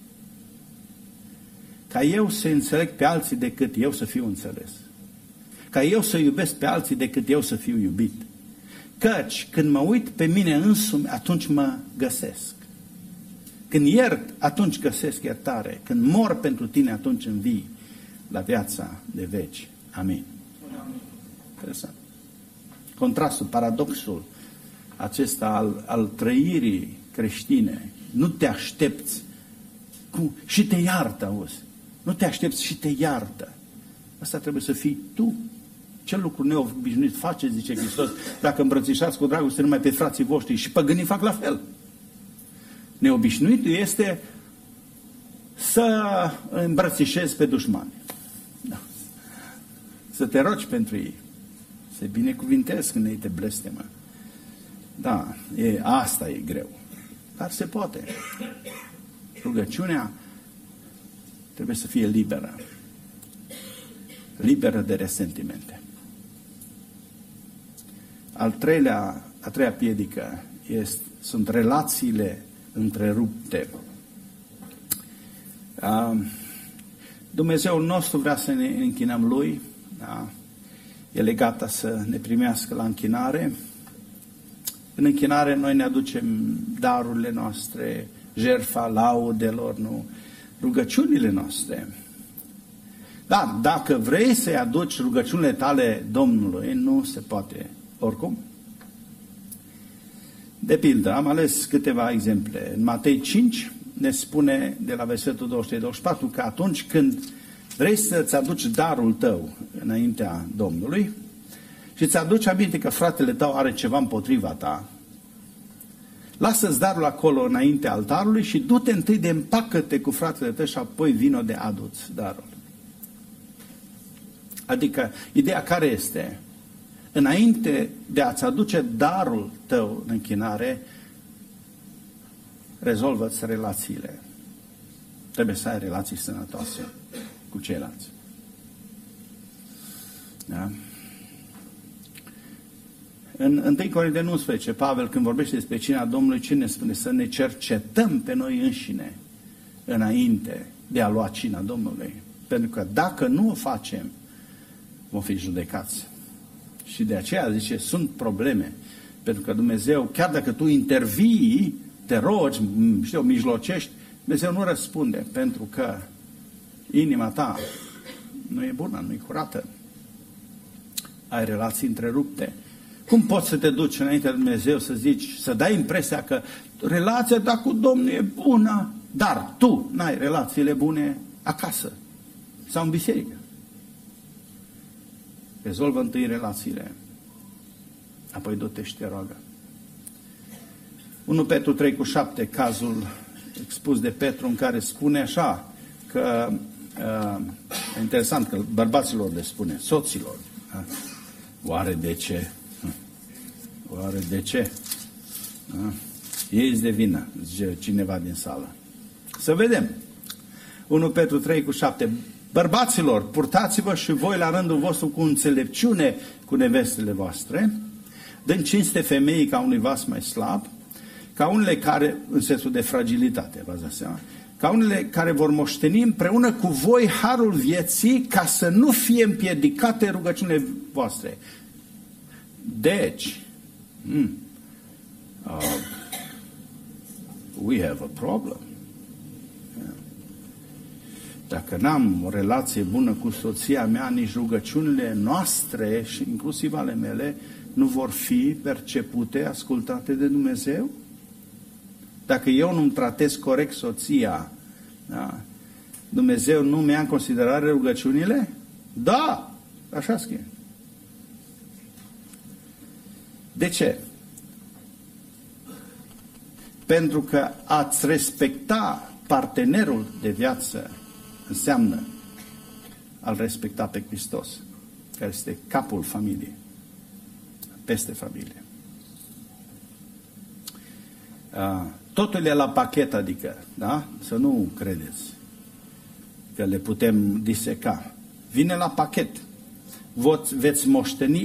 Ca eu să înțeleg pe alții decât eu să fiu înțeles. Ca eu să iubesc pe alții decât eu să fiu iubit. Căci când mă uit pe mine însumi, atunci mă găsesc. Când iert, atunci găsesc iertare. Când mor pentru tine, atunci învii la viața de veci. Amin. Interesant. Contrastul, paradoxul acesta al trăirii creștine. Nu te aștepți și te iartă, auzi. Nu te aștepți și te iartă. Asta trebuie să fii tu. Ce lucru neobișnuit faceți, zice Hristos, dacă îmbrățișați cu dragoste numai pe frații voștri, și păgânii fac la fel. Neobișnuitul este să îmbrățișezi pe dușmani. Da. Să te rogi pentru ei. Să-i binecuvintezi când ei te blestemă. Da, asta e greu. Dar se poate. Rugăciunea trebuie să fie liberă. Liberă de resentimente. A treia piedică sunt relațiile întrerupte. Dumnezeul nostru vrea să ne închinăm Lui, da? El e gata să ne primească la închinare. În închinare noi ne aducem darurile noastre, jertfa laudelor, nu? Rugăciunile noastre. Dar dacă vrei să-i aduci rugăciunile tale Domnului, nu se poate oricum. De pildă, am ales câteva exemple. În Matei 5 ne spune de la versetul 23-24 că atunci când vrei să-ți aduci darul tău înaintea Domnului și îți aduci aminte că fratele tău are ceva împotriva ta, lasă-ți darul acolo înaintea altarului și du-te întâi de împacă-te cu fratele tău și apoi vino de adu-ți darul. Adică, ideea care este? Înainte de a-ți aduce darul tău în închinare, rezolvă-ți relațiile. Trebuie să ai relații sănătoase cu ceilalți. Da? În 1 Corinteni 11, Pavel, când vorbește despre cina Domnului, ce ne spune? Să ne cercetăm pe noi înșine înainte de a lua cina Domnului. Pentru că dacă nu o facem, vom fi judecați. Și de aceea, zice, sunt probleme. Pentru că Dumnezeu, chiar dacă tu intervii, te rogi, mijlocești, Dumnezeu nu răspunde. Pentru că inima ta nu e bună, nu e curată. Ai relații întrerupte. Cum poți să te duci înaintea lui Dumnezeu să zici, să dai impresia că relația ta cu Domnul e bună, dar tu n-ai relațiile bune acasă sau în biserică? Rezolvă întâi relațiile, apoi du-te și te roagă. 1 Petru 3:7, cazul expus de Petru, în care spune așa, că e interesant că bărbaților le spune, soților, oare de ce? Oare de ce? Ei-s de vină, zice cineva din sală. Să vedem. 1 Petru 3:7. Bărbaților, purtați-vă și voi la rândul vostru cu înțelepciune cu nevestele voastre, dând cinste femeii ca unui vas mai slab, ca unele care, în sensul de fragilitate, v-ați dat seama, ca unele care vor moșteni împreună cu voi harul vieții, ca să nu fie împiedicate rugăciunile voastre. Deci, we have a problem. Dacă n-am o relație bună cu soția mea, nici rugăciunile noastre și inclusiv ale mele nu vor fi percepute, ascultate de Dumnezeu. Dacă eu nu-mi tratez corect soția, da, Dumnezeu nu mi-a în considerare rugăciunile? Da, așa scrie. De ce? Pentru că ați respecta partenerul de viață înseamnă a-L respecta pe Hristos, care este capul familiei, peste familie. Totul e la pachet, adică, da? Să nu credeți că le putem diseca. Vine la pachet. Veți moșteni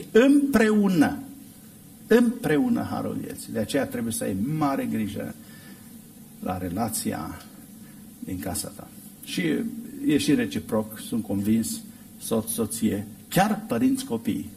împreună harul vieții. De aceea trebuie să ai mare grijă la relația din casa ta. Și e și reciproc, sunt convins, soț, soție, chiar părinți copii,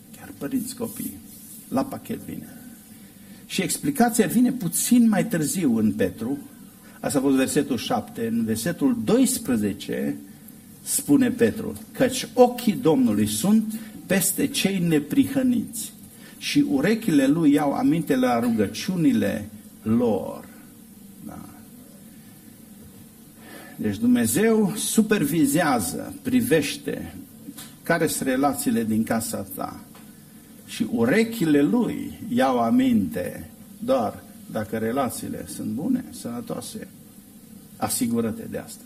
la pachet vine. Și explicația vine puțin mai târziu în Petru, asta a fost versetul 7, în versetul 12 spune Petru, căci ochii Domnului sunt peste cei neprihăniți și urechile lui iau aminte la rugăciunile lor. Da. Deci Dumnezeu supervizează, privește care sunt relațiile din casa ta și urechile lui iau aminte doar dacă relațiile sunt bune, sănătoase. Asigură-te de asta.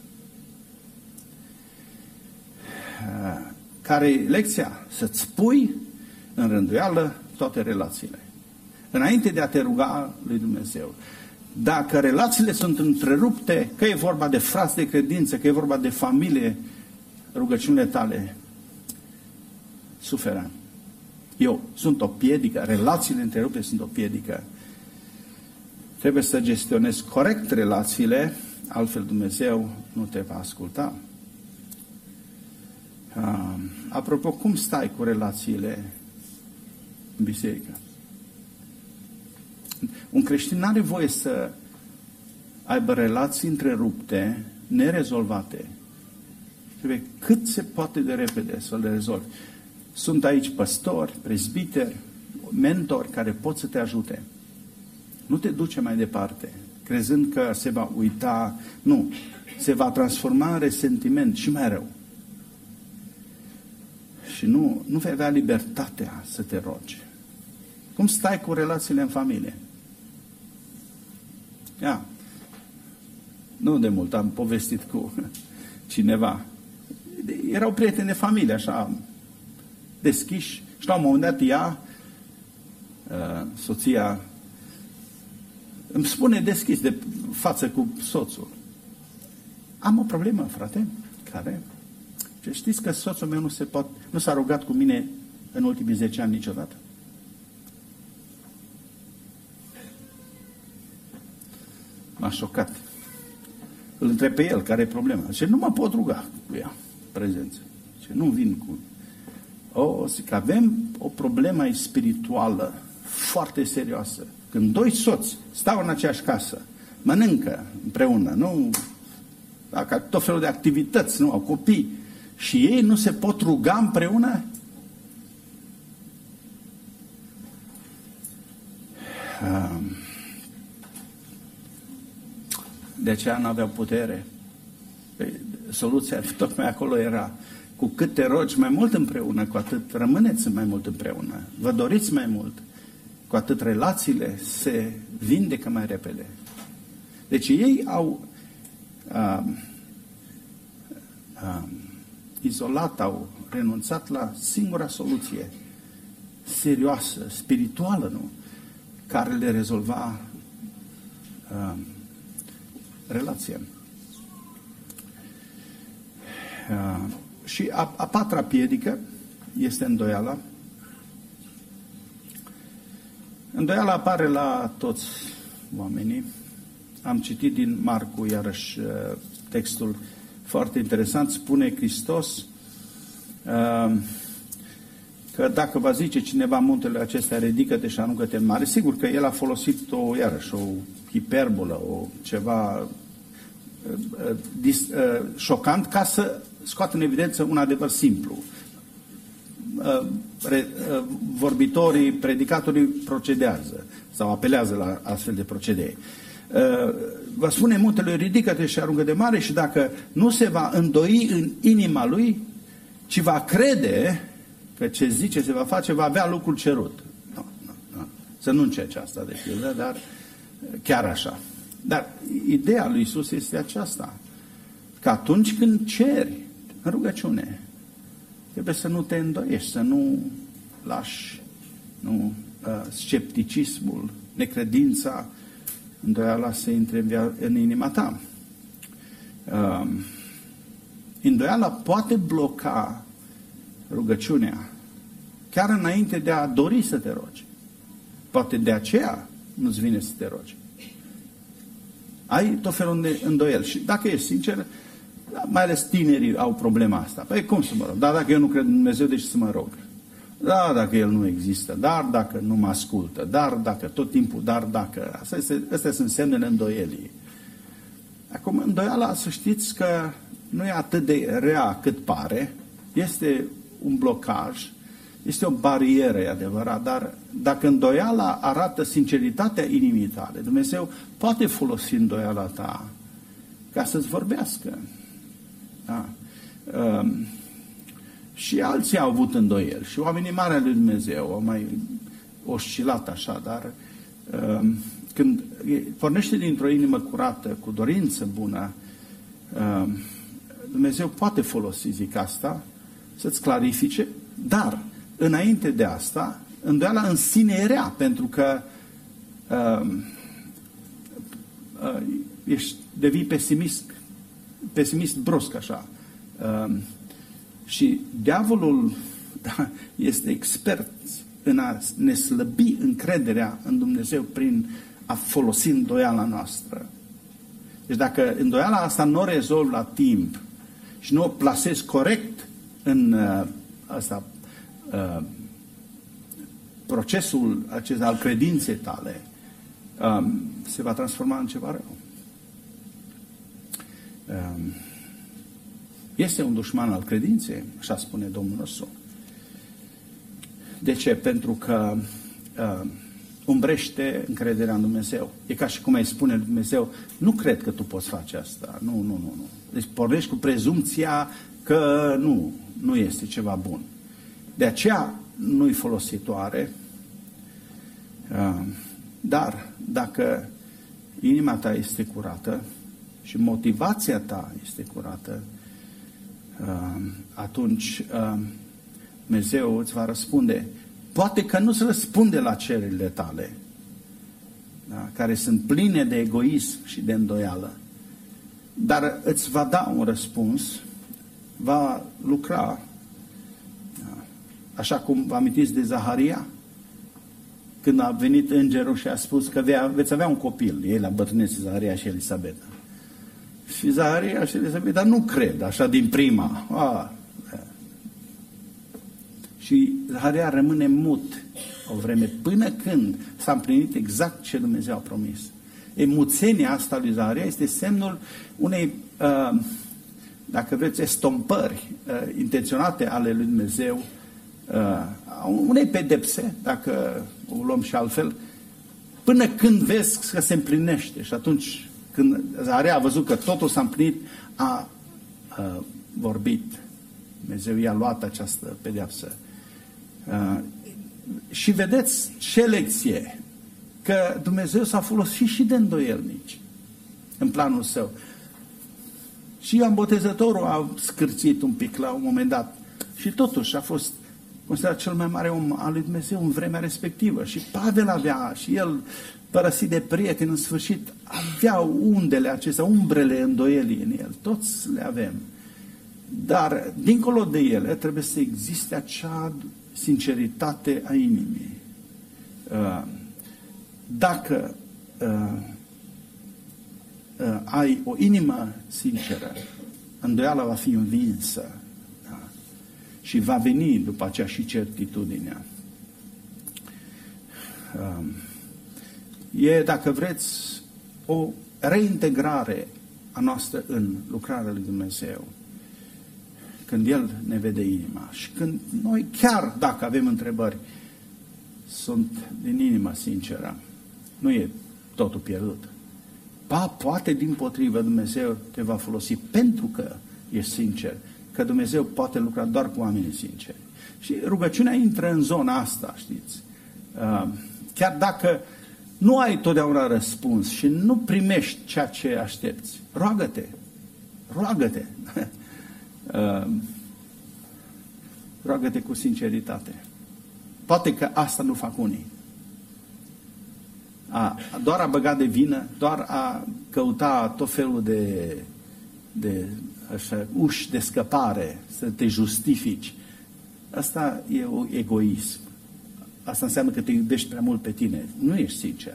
Care e lecția? Să-ți pui în rânduială toate relațiile. Înainte de a te ruga lui Dumnezeu. Dacă relațiile sunt întrerupte, că e vorba de frați de credință, că e vorba de familie, rugăciunile tale suferă. Eu sunt o piedică, relațiile întrerupte sunt o piedică. Trebuie să gestionezi corect relațiile, altfel Dumnezeu nu te va asculta. Apropo, cum stai cu relațiile în biserică? Un creștin nu are voie să aibă relații întrerupte, nerezolvate. Trebuie cât se poate de repede să le rezolvi. Sunt aici păstori, prezbiteri, mentori care pot să te ajute. Nu te duce mai departe, crezând că se va uita. Nu, se va transforma în resentiment și mai rău. Și nu vei avea libertatea să te rogi. Cum stai cu relațiile în familie? Nu de mult am povestit cu cineva. Erau prieteni de familie, așa, deschiși. Și la un moment dat ea, soția, îmi spune deschis, de față cu soțul: am o problemă, frate. Care? Știți că soțul meu nu s-a rugat cu mine în ultimii 10 ani niciodată? M-a șocat. Îl întreb pe el care e problema. Zice, nu mă pot ruga cu ea, prezență. Zice, nu vin cu... zic, avem o problemă spirituală foarte serioasă. Când doi soți stau în aceeași casă, mănâncă împreună, nu... Dacă tot felul de activități, nu au copii, și ei nu se pot ruga împreună? De aceea nu aveau putere. Soluția tocmai acolo era: cu cât te rogi mai mult împreună, cu atât rămâneți mai mult împreună. Vă doriți mai mult, cu atât relațiile se vindecă mai repede. Deci ei au izolat, au renunțat la singura soluție serioasă, spirituală, nu? Care le rezolva relația. Și a patra piedică este îndoiala. Îndoiala apare la toți oamenii. Am citit din Marcu, iarăși, textul foarte interesant. Spune Hristos că dacă va zice cineva muntele acestea, ridică-te și aruncă-te în mare, sigur că el a folosit iarăși o hiperbolă, ceva șocant, ca să scoată în evidență un adevăr simplu. Vorbitorii, predicatorii procedează sau apelează la astfel de procedee. Va spune muntelui, ridică-te și aruncă de mare, și dacă nu se va îndoi în inima lui, ci va crede că ce zice se va face, va avea lucrul cerut. Nu. Să nu încerci asta de pildă, dar chiar așa. Dar ideea lui Iisus este aceasta, că atunci când ceri în rugăciune, trebuie să nu te îndoiești, să nu lași scepticismul, necredința, îndoiala să intre în inima ta. Îndoiala poate bloca rugăciunea chiar înainte de a dori să te rogi. Poate de aceea nu-ți vine să te rogi. Ai tot felul de îndoieli. Și dacă ești sincer, mai ales tinerii au problema asta. Păi cum să mă rog? Dar dacă eu nu cred în Dumnezeu, de ce să mă rog? Dar dacă El nu există, dar dacă nu mă ascultă, dar dacă tot timpul, dar dacă... Astea sunt semnele îndoielii. Acum, îndoiala, să știți că nu e atât de rea cât pare, este un blocaj, este o barieră, e adevărat, dar dacă îndoiala arată sinceritatea inimii tale, Dumnezeu poate folosi îndoiala ta ca să-ți vorbească. Da? Și alții au avut îndoieli și oamenii mari al lui Dumnezeu au mai oscilat așa, dar când pornește dintr-o inimă curată, cu dorință bună, Dumnezeu poate folosi, zic asta, să-ți clarifice, dar înainte de asta, îndoiala în sine e rea, pentru că devii pesimist brusc, așa. Și diavolul este expert în a ne slăbi încrederea în Dumnezeu prin a folosi îndoiala noastră. Deci dacă îndoiala asta nu o rezolvi la timp și nu o plasezi corect în procesul acesta al credinței tale se va transforma în ceva rău. Este un dușman al credinței, așa spune Domnul nostru. De ce? Pentru că umbrește încrederea în Dumnezeu. E ca și cum îi spune Dumnezeu, nu cred că tu poți face asta. Nu. Deci pornești cu prezumția că nu este ceva bun. De aceea nu-i folositoare, dar dacă inima ta este curată și motivația ta este curată, atunci Dumnezeu îți va răspunde. Poate că nu se răspunde la cererile tale, da, care sunt pline de egoism și de îndoială, dar îți va da un răspuns, va lucra, da, așa cum vă amintiți de Zaharia, când a venit îngerul și a spus că veți avea un copil, ei la bătrânețe, Zaharia și Elisabeta. Și Zaharia și Elisabeta nu cred, așa din prima. Și Zaharia rămâne mut o vreme, până când s-a împlinit exact ce Dumnezeu a promis. Muțenia asta lui Zaharia este semnul unei, dacă vreți, estompări intenționate ale lui Dumnezeu, unei pedepse, dacă o luăm și altfel, până când vezi că se împlinește. Și atunci, când Zaharia a văzut că totul s-a împlinit, a vorbit. Dumnezeu i-a luat această pedeapsă. Și vedeți ce lecție, că Dumnezeu s-a folosit și de îndoielnici în planul său. Și Ioan Botezătorul a scârțit un pic la un moment dat și totuși a fost considerat cel mai mare om al lui Dumnezeu în vremea respectivă. Și Pavel avea, și el părăsit de prieteni în sfârșit, avea undele acestea, umbrele îndoielii în el, toți le avem. Dar, dincolo de ele, trebuie să existe acea sinceritate a inimii. Dacă ai o inimă sinceră, îndoiala va fi învinsă, da? Și va veni după aceea și certitudinea. E, dacă vreți, o reintegrare a noastră în lucrarea lui Dumnezeu. Când El ne vede inima și când noi, chiar dacă avem întrebări, sunt din inimă sinceră, nu e totul pierdut. Poate dimpotrivă Dumnezeu te va folosi pentru că ești sincer, că Dumnezeu poate lucra doar cu oamenii sinceri. Și rugăciunea intră în zona asta, știți. Chiar dacă nu ai totdeauna răspuns și nu primești ceea ce aștepți, roagă-te. Roagă-te cu sinceritate. Poate că asta nu fac unii. Doar a băga de vină, doar a căuta tot felul de așa, uși de scăpare, să te justifici. Asta e egoism. Asta înseamnă că te iubești prea mult pe tine. Nu ești sincer.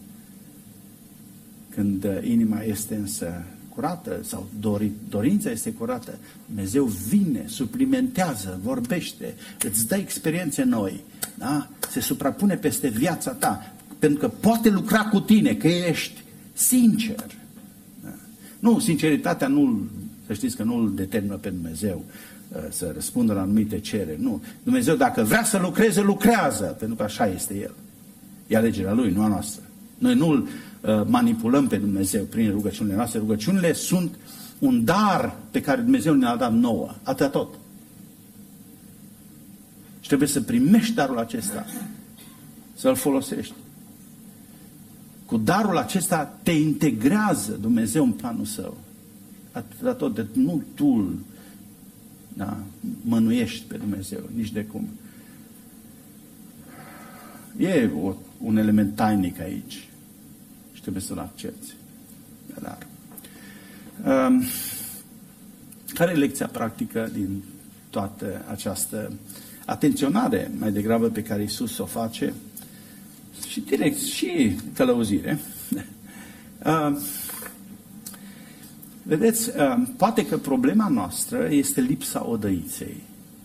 Când inima este însă curată sau dorința este curată, Dumnezeu vine, suplimentează, vorbește, îți dă experiențe noi, da? Se suprapune peste viața ta, pentru că poate lucra cu tine, că ești sincer. Da? Nu, sinceritatea să știți că nu îl determină pe Dumnezeu să răspundă la anumite cereri. Nu. Dumnezeu, dacă vrea să lucreze, lucrează, pentru că așa este El. E alegerea Lui, nu a noastră. Noi nu-L manipulăm pe Dumnezeu prin rugăciunile noastre. Rugăciunile sunt un dar pe care Dumnezeu ne-a dat nouă. Atât tot. Și trebuie să primești darul acesta, să-l folosești. Cu darul acesta te integrează Dumnezeu în planul Său. Atât tot. De nu tu mănuiești pe Dumnezeu, nici de cum. E un element tainic aici. Și trebuie să-l accepti. Dar, care e lecția practică din toată această atenționare mai degrabă pe care Iisus o face și direct și călăuzire? Vedeți, poate că problema noastră este lipsa odăiței.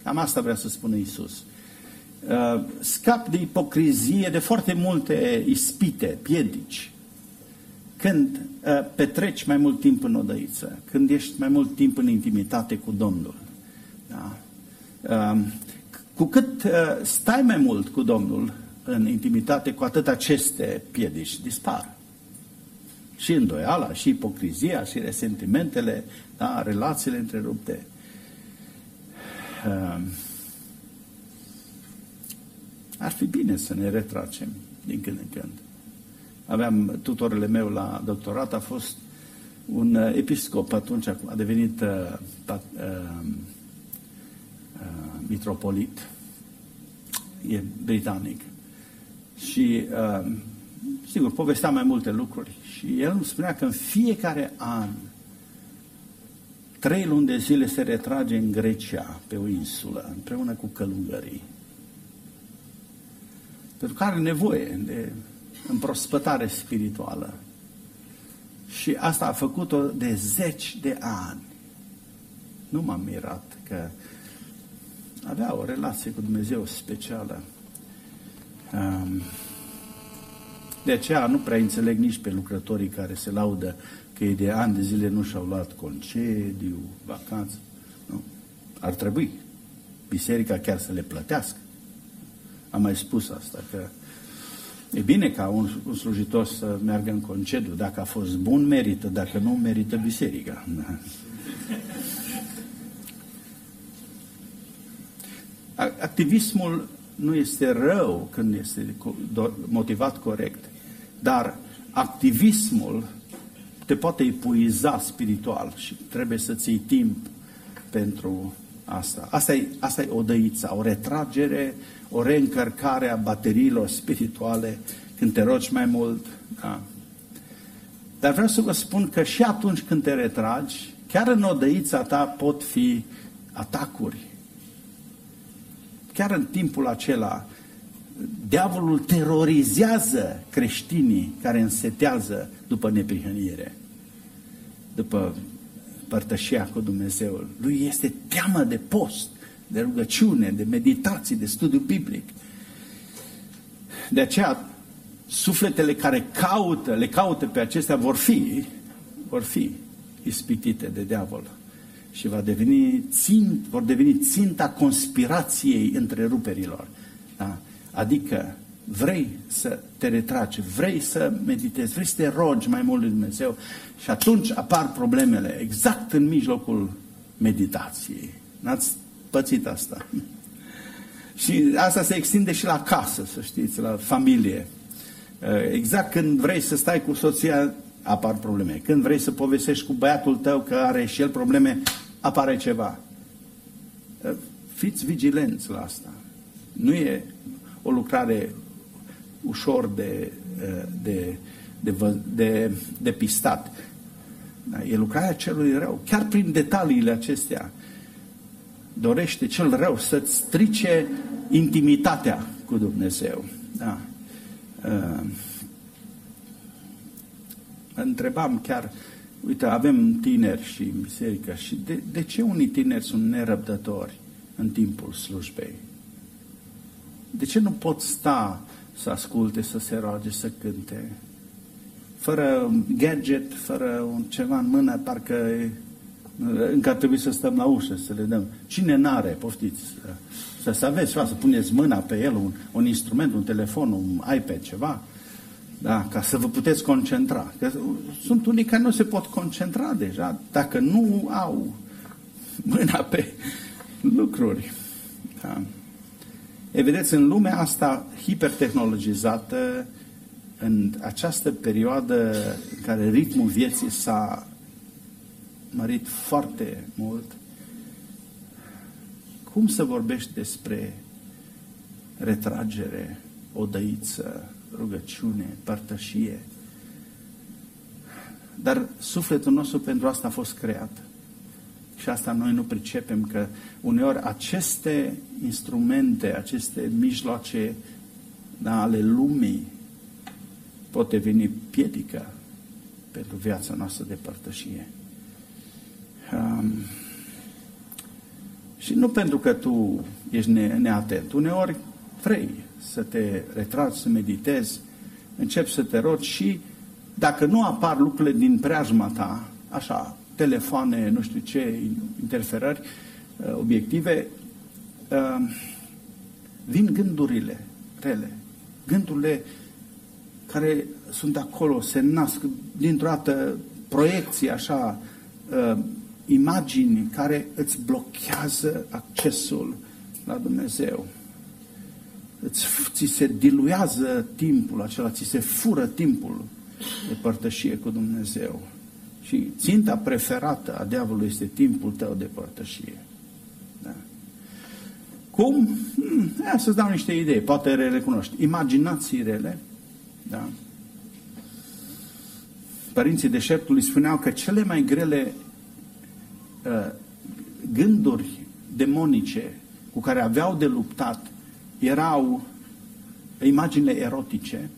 Cam asta vrea să spună Iisus. Scap de ipocrizie, de foarte multe ispite, piedici. Când petreci mai mult timp în odăiță, când ești mai mult timp în intimitate cu Domnul. Da? Cu cât stai mai mult cu Domnul în intimitate, cu atât aceste piedici dispar. Și îndoiala, și ipocrizia, și resentimentele, da? Relațiile întrerupte. Ar fi bine să ne retragem din când în când. Aveam tutorele meu la doctorat, a fost un episcop atunci, a devenit mitropolit, e britanic. Și sigur, povestea mai multe lucruri. Și el îmi spunea că în fiecare an 3 luni de zile se retrage în Grecia, pe o insulă, împreună cu călugării. Pentru că are nevoie de împrospătare spirituală. Și asta a făcut-o de 10 de ani. Nu m-am mirat că avea o relație cu Dumnezeu specială. De aceea nu prea înțeleg nici pe lucrătorii care se laudă că ei de ani de zile nu și-au luat concediu, vacanță. Nu. Ar trebui biserica chiar să le plătească. Am mai spus asta, că e bine ca un slujitor să meargă în concediu. Dacă a fost bun, merită. Dacă nu, merită biserica. Activismul nu este rău când este motivat corect, dar activismul te poate epuiza spiritual și trebuie să-ți iei timp pentru asta. Asta e odăița, o retragere, o reîncărcare a bateriilor spirituale când te rogi mai mult. Da. Dar vreau să vă spun că și atunci când te retragi, chiar în odăița ta pot fi atacuri. Chiar în timpul acela, diavolul terorizează creștinii care însetează după neprihănire, după părtășia cu Dumnezeu. Lui este teamă de post, de rugăciune, de meditații, de studiu biblic. De aceea, sufletele care le caută pe acestea vor fi ispitite de diavol. Și vor deveni ținta conspirației întreruperilor. Da? Adică vrei să te retragi, vrei să meditezi, vrei să te rogi mai mult lui Dumnezeu și atunci apar problemele exact în mijlocul meditației. N-ați pățit asta? Și asta se extinde și la casă, să știți, la familie. Exact când vrei să stai cu soția, apar probleme. Când vrei să povestești cu băiatul tău că are și el probleme, apare ceva. Fiți vigilenți la asta. Nu e o lucrare ușor de pistat. E lucrarea celui rău. Chiar prin detaliile acestea dorește cel rău să-ți strice intimitatea cu Dumnezeu. Da. Întrebam chiar, uite, avem tineri și în biserică și de ce unii tineri sunt nerăbdători în timpul slujbei? De ce nu pot sta să asculte, să se roage, să cânte? Fără gadget, fără ceva în mână, parcă încă ar trebui să stăm la ușă, să le dăm. Cine n-are, poftiți, să aveți ceva, să puneți mâna pe el, un instrument, un telefon, un iPad, ceva, da, ca să vă puteți concentra. Că sunt unii care nu se pot concentra deja, dacă nu au mâna pe lucruri. Da. E, vedeți, în lumea asta hipertehnologizată, în această perioadă în care ritmul vieții s-a mărit foarte mult, cum să vorbești despre retragere, odăiță, rugăciune, părtășie? Dar sufletul nostru pentru asta a fost creat. Și asta noi nu pricepem, că uneori aceste instrumente, aceste mijloace, da, ale lumii pot deveni piedică pentru viața noastră de părtășie. Și nu pentru că tu ești neatent. Uneori vrei să te retragi, să meditezi, începi să te rogi și dacă nu apar lucrurile din preajma ta, așa, telefoane, nu știu ce, interferări, obiective, vin gândurile rele, gândurile care sunt acolo, se nasc dintr-o dată proiecții, așa, imagini care îți blochează accesul la Dumnezeu. Ți se diluează timpul acela, ți se fură timpul de părtășie cu Dumnezeu. Și ținta preferată a diavolului este timpul tău de părtășie. Da. Cum? Să-ți dau niște idei, poate le recunoști. Imaginații rele, da? Părinții deșertului spuneau că cele mai grele gânduri demonice cu care aveau de luptat erau imaginile erotice,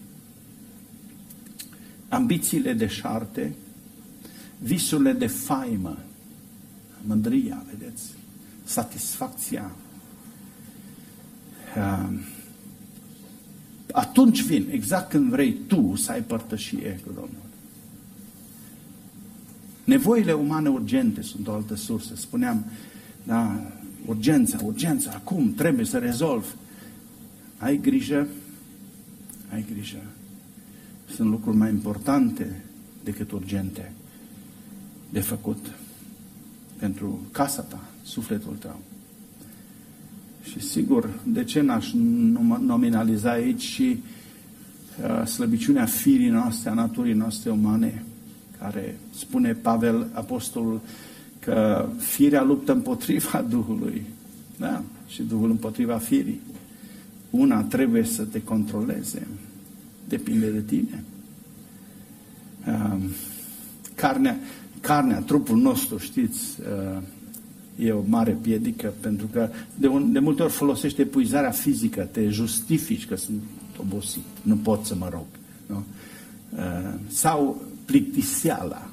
ambițiile deșarte, visurile de faimă, mândria, vedeți, satisfacția. Atunci vin, exact când vrei tu să ai părtășie cu Domnul. Nevoile umane urgente sunt o altă sursă. Spuneam, da, urgența, acum trebuie să rezolv. Ai grijă, ai grijă. Sunt lucruri mai importante decât urgente de făcut pentru casa ta, sufletul tău. Și sigur, de ce n-aș nominaliza aici și slăbiciunea firii noastre, a naturii noastre umane, care spune Pavel, apostolul, că firea luptă împotriva Duhului, da? Și Duhul împotriva firii. Una trebuie să te controleze. Depinde de tine. Carnea, trupul nostru, știți, e o mare piedică, pentru că de multe ori folosește epuizarea fizică, te justifici că sunt obosit, nu pot să mă rog. Nu? Sau plictiseala.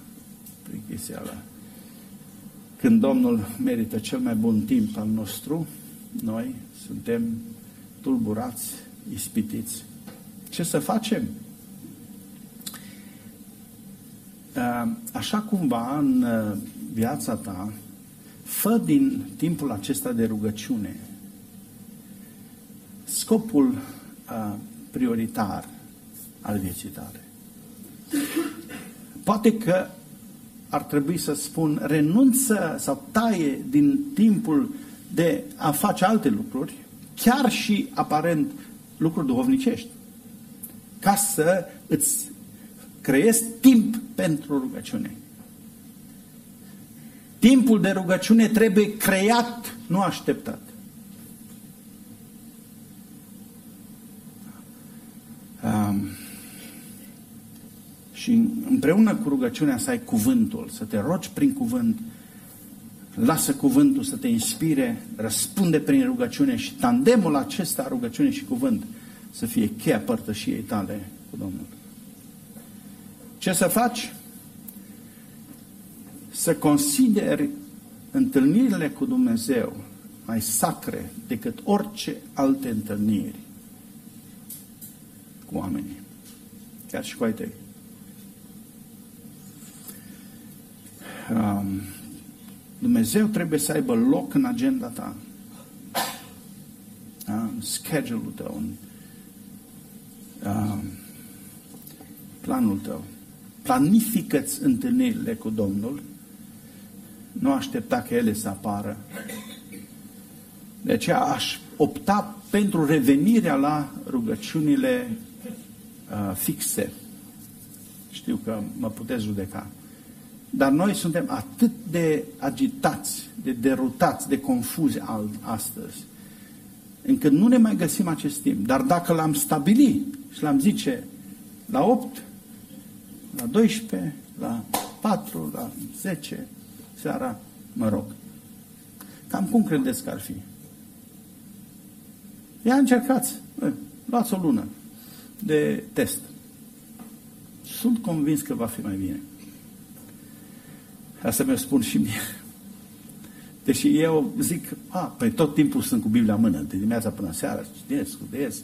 Când Domnul merită cel mai bun timp al nostru, noi suntem tulburați, ispitiți. Ce să facem? Așa cumva în viața ta, fă din timpul acesta de rugăciune scopul prioritar al vieții tale. Poate că ar trebui să spun, renunță sau taie din timpul de a face alte lucruri, chiar și aparent lucruri duhovnicești, ca să îți creezi timp pentru rugăciune. Timpul de rugăciune trebuie creat, nu așteptat. Și împreună cu rugăciunea să ai cuvântul, să te rogi prin cuvânt, lasă cuvântul să te inspire, răspunde prin rugăciune și tandemul acesta, rugăciune și cuvânt, să fie cheia părtășiei tale cu Domnul. Ce să faci? Să consideri întâlnirile cu Dumnezeu mai sacre decât orice alte întâlniri cu oamenii, chiar și cu ai tăi. Dumnezeu trebuie să aibă loc în agenda ta, în schedule-ul tău, în planul tău. Planifică-ți întâlnirile cu Domnul, nu aștepta că ele să apară. De aceea aș opta pentru revenirea la rugăciunile fixe. Știu că mă puteți judeca. Dar noi suntem atât de agitați, de derutați, de confuzi astăzi, încât nu ne mai găsim acest timp. Dar dacă l-am stabilit și l-am zice la 8, la 12, la 4, la 10 seara, mă rog. Cam cum credeți că ar fi? Ia încercați, luați o lună de test. Sunt convins că va fi mai bine. Asta mi-o spun și mie. Deși eu zic, păi tot timpul sunt cu Biblia în mână, de dimineața până seara, citesc, studiez.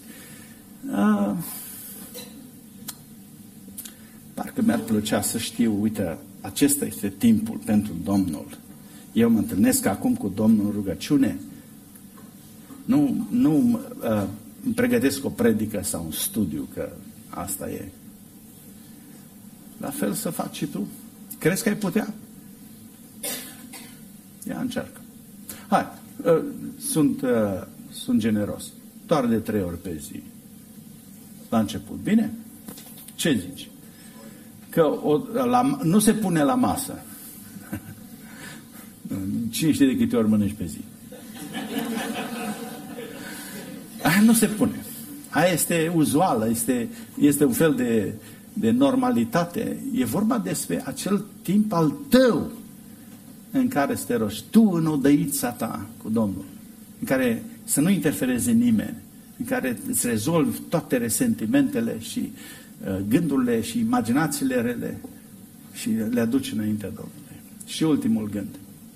Parcă mi-ar plăcea să știu, uite, acesta este timpul pentru Domnul. Eu mă întâlnesc acum cu Domnul în rugăciune. Nu îmi pregătesc o predică sau un studiu, că asta e. La fel să faci și tu. Crezi că ai putea? Ia încearcă. Hai, sunt generos. Doar de 3 ori pe zi. La început. Bine? Ce zici? Că nu se pune la masă. Cine știe de câte ori mănânci pe zi? Aia nu se pune. Aia este uzuală, este un fel de normalitate. E vorba despre acel timp al tău în care să te rogi. Tu în odăița ta cu Domnul. În care să nu interfereze nimeni. În care îți rezolvi toate resentimentele și gândurile și imaginațiile rele și le aduci înaintea Domnului. Și ultimul gând.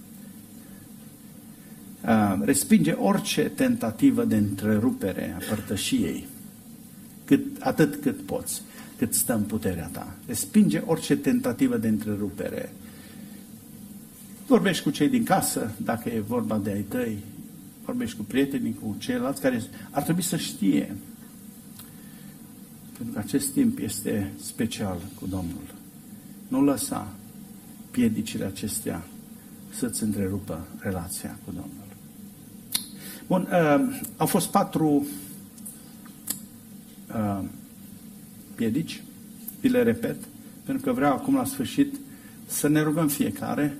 Respinge orice tentativă de întrerupere a părtășiei, atât cât poți, cât stă în puterea ta. Respinge orice tentativă de întrerupere. Vorbești cu cei din casă, dacă e vorba de ai tăi, vorbești cu prietenii, cu ceilalți care ar trebui să știe. Pentru că acest timp este special cu Domnul. Nu lăsa piedicile acestea să-ți întrerupă relația cu Domnul. Bun, au fost 4 piedici, vi le repet, pentru că vreau acum la sfârșit să ne rugăm fiecare,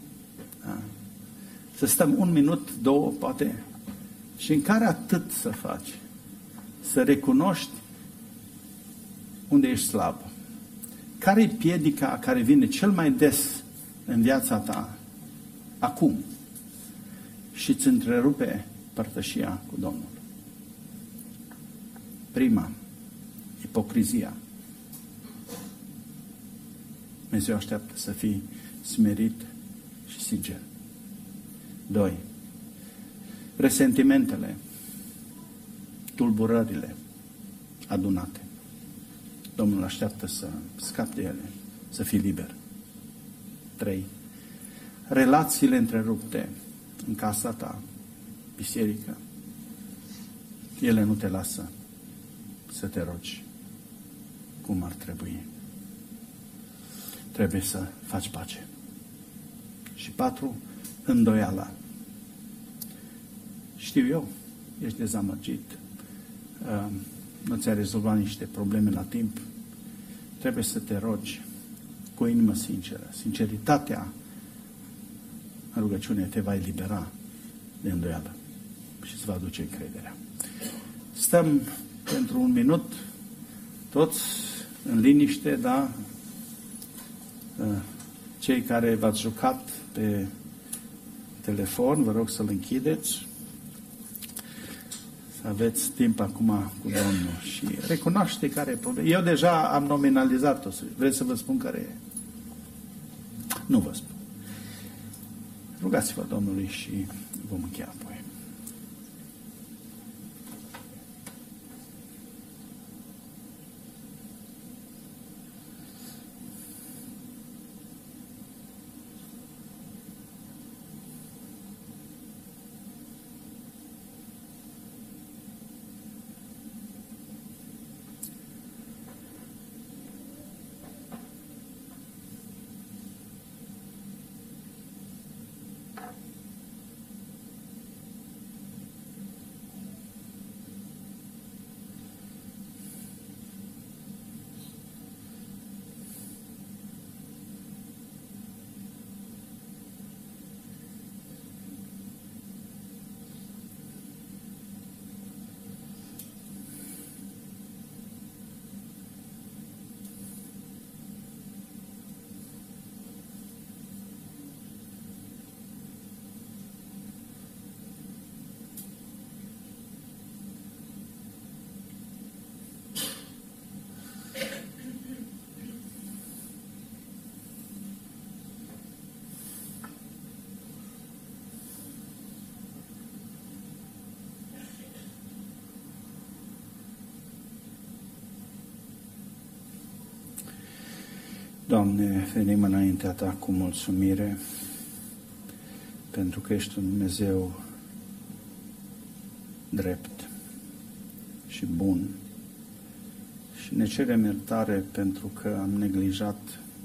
să stăm 1 minut, 2, poate, și în care atât să faci, să recunoști unde ești slab. Care-i piedica care vine cel mai des în viața ta, acum, și îți întrerupe părtășia cu Domnul? Prima, ipocrizia. Dumnezeu așteaptă să fii smerit și sincer. 2. Resentimentele, tulburările adunate. Domnul așteaptă să scapi de ele, să fii liber. 3. Relațiile întrerupte în casa ta, biserică. Ele nu te lasă să te rogi cum ar trebui. Trebuie să faci pace. Și 4. Îndoiala. Știu eu, ești dezamăgit, nu ți-ai rezolvat niște probleme la timp, trebuie să te rogi cu o inimă sinceră. Sinceritatea în rugăciune te va elibera de îndoială și îți va aduce încrederea. Stăm pentru 1 minut, toți în liniște, da? Cei care v-ați jucat pe telefon, vă rog să-l închideți. Să aveți timp acum cu Domnul și recunoaște care e problema. Eu deja am nominalizat-o. Vreți să vă spun care e? Nu vă spun. Rugați-vă Domnului și vom încheia apoi. Doamne, venim înaintea Ta cu mulțumire pentru că ești un Dumnezeu drept și bun și ne cerem iertare pentru că am neglijat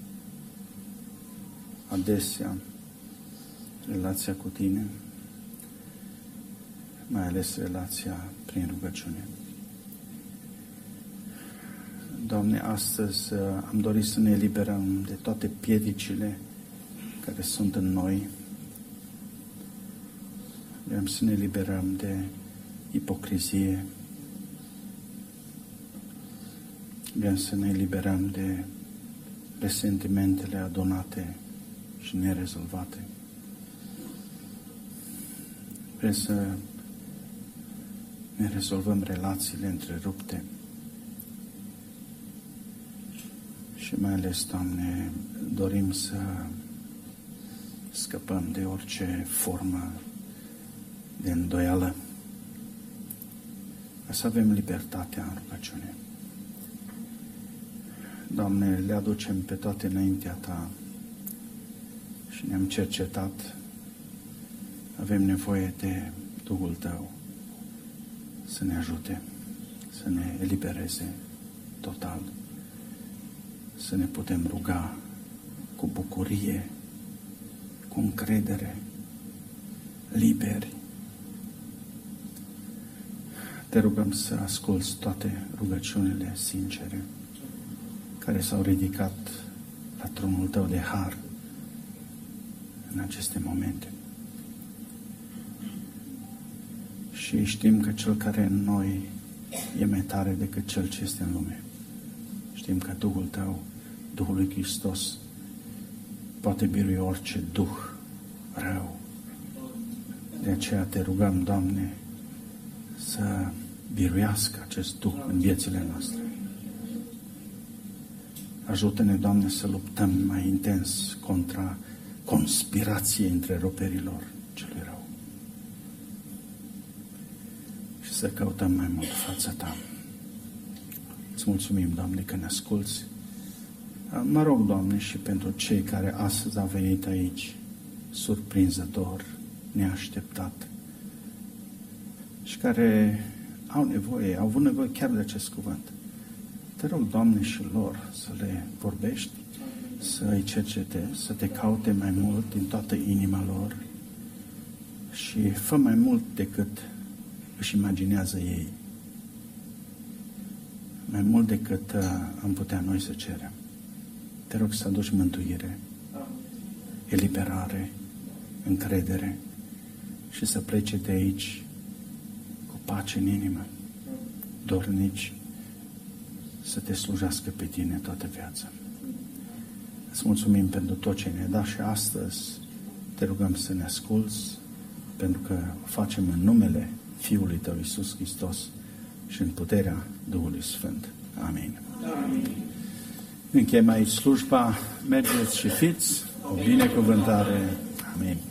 adesea relația cu Tine, mai ales relația prin rugăciune. Doamne, astăzi am dorit să ne eliberăm de toate piedicile care sunt în noi. Vrem să ne eliberăm de ipocrizie. Vrem să ne eliberăm de resentimentele adunate și nerezolvate. Vrem să ne rezolvăm relațiile întrerupte. Și mai ales, Doamne, dorim să scăpăm de orice formă de îndoială, ca să avem libertatea în rugăciune. Doamne, le aducem pe toate înaintea Ta și ne-am cercetat. Avem nevoie de Duhul Tău să ne ajute, să ne elibereze total, să ne putem ruga cu bucurie, cu încredere, liberi. Te rugăm să asculți toate rugăciunile sincere care s-au ridicat la tronul Tău de har în aceste momente. Și știm că Cel care în noi e mai tare decât Cel ce este în lume. Știm că Duhul Tău, Duhul lui Hristos, poate birui orice duh rău. De aceea Te rugăm, Doamne, să biruiască acest duh în viețile noastre. Ajută-ne, Doamne, să luptăm mai intens contra conspirației întreruperilor celui rău. Și să căutăm mai mult fața Ta. Îți mulțumim, Doamne, că ne asculți. Mă rog, Doamne, și pentru cei care astăzi au venit aici, surprinzător, neașteptat, și care au avut nevoie chiar de acest cuvânt. Te rog, Doamne, și lor să le vorbești, să îi cercetezi, să Te caute mai mult din toată inima lor și fă mai mult decât își imaginează ei. Mai mult decât am putea noi să cerem. Te rog să aduci mântuire, eliberare, încredere și să plece de aici cu pace în inimă, dornici să Te slujească pe Tine toată viața. Îți mulțumim pentru tot ce ne-ai dat și astăzi Te rugăm să ne asculți, pentru că o facem în numele Fiului Tău, Iisus Hristos, și în puterea Duhului Sfânt. Amin. Amin. Încheiem aici slujba. Mergeți și fiți. O binecuvântare. Amin.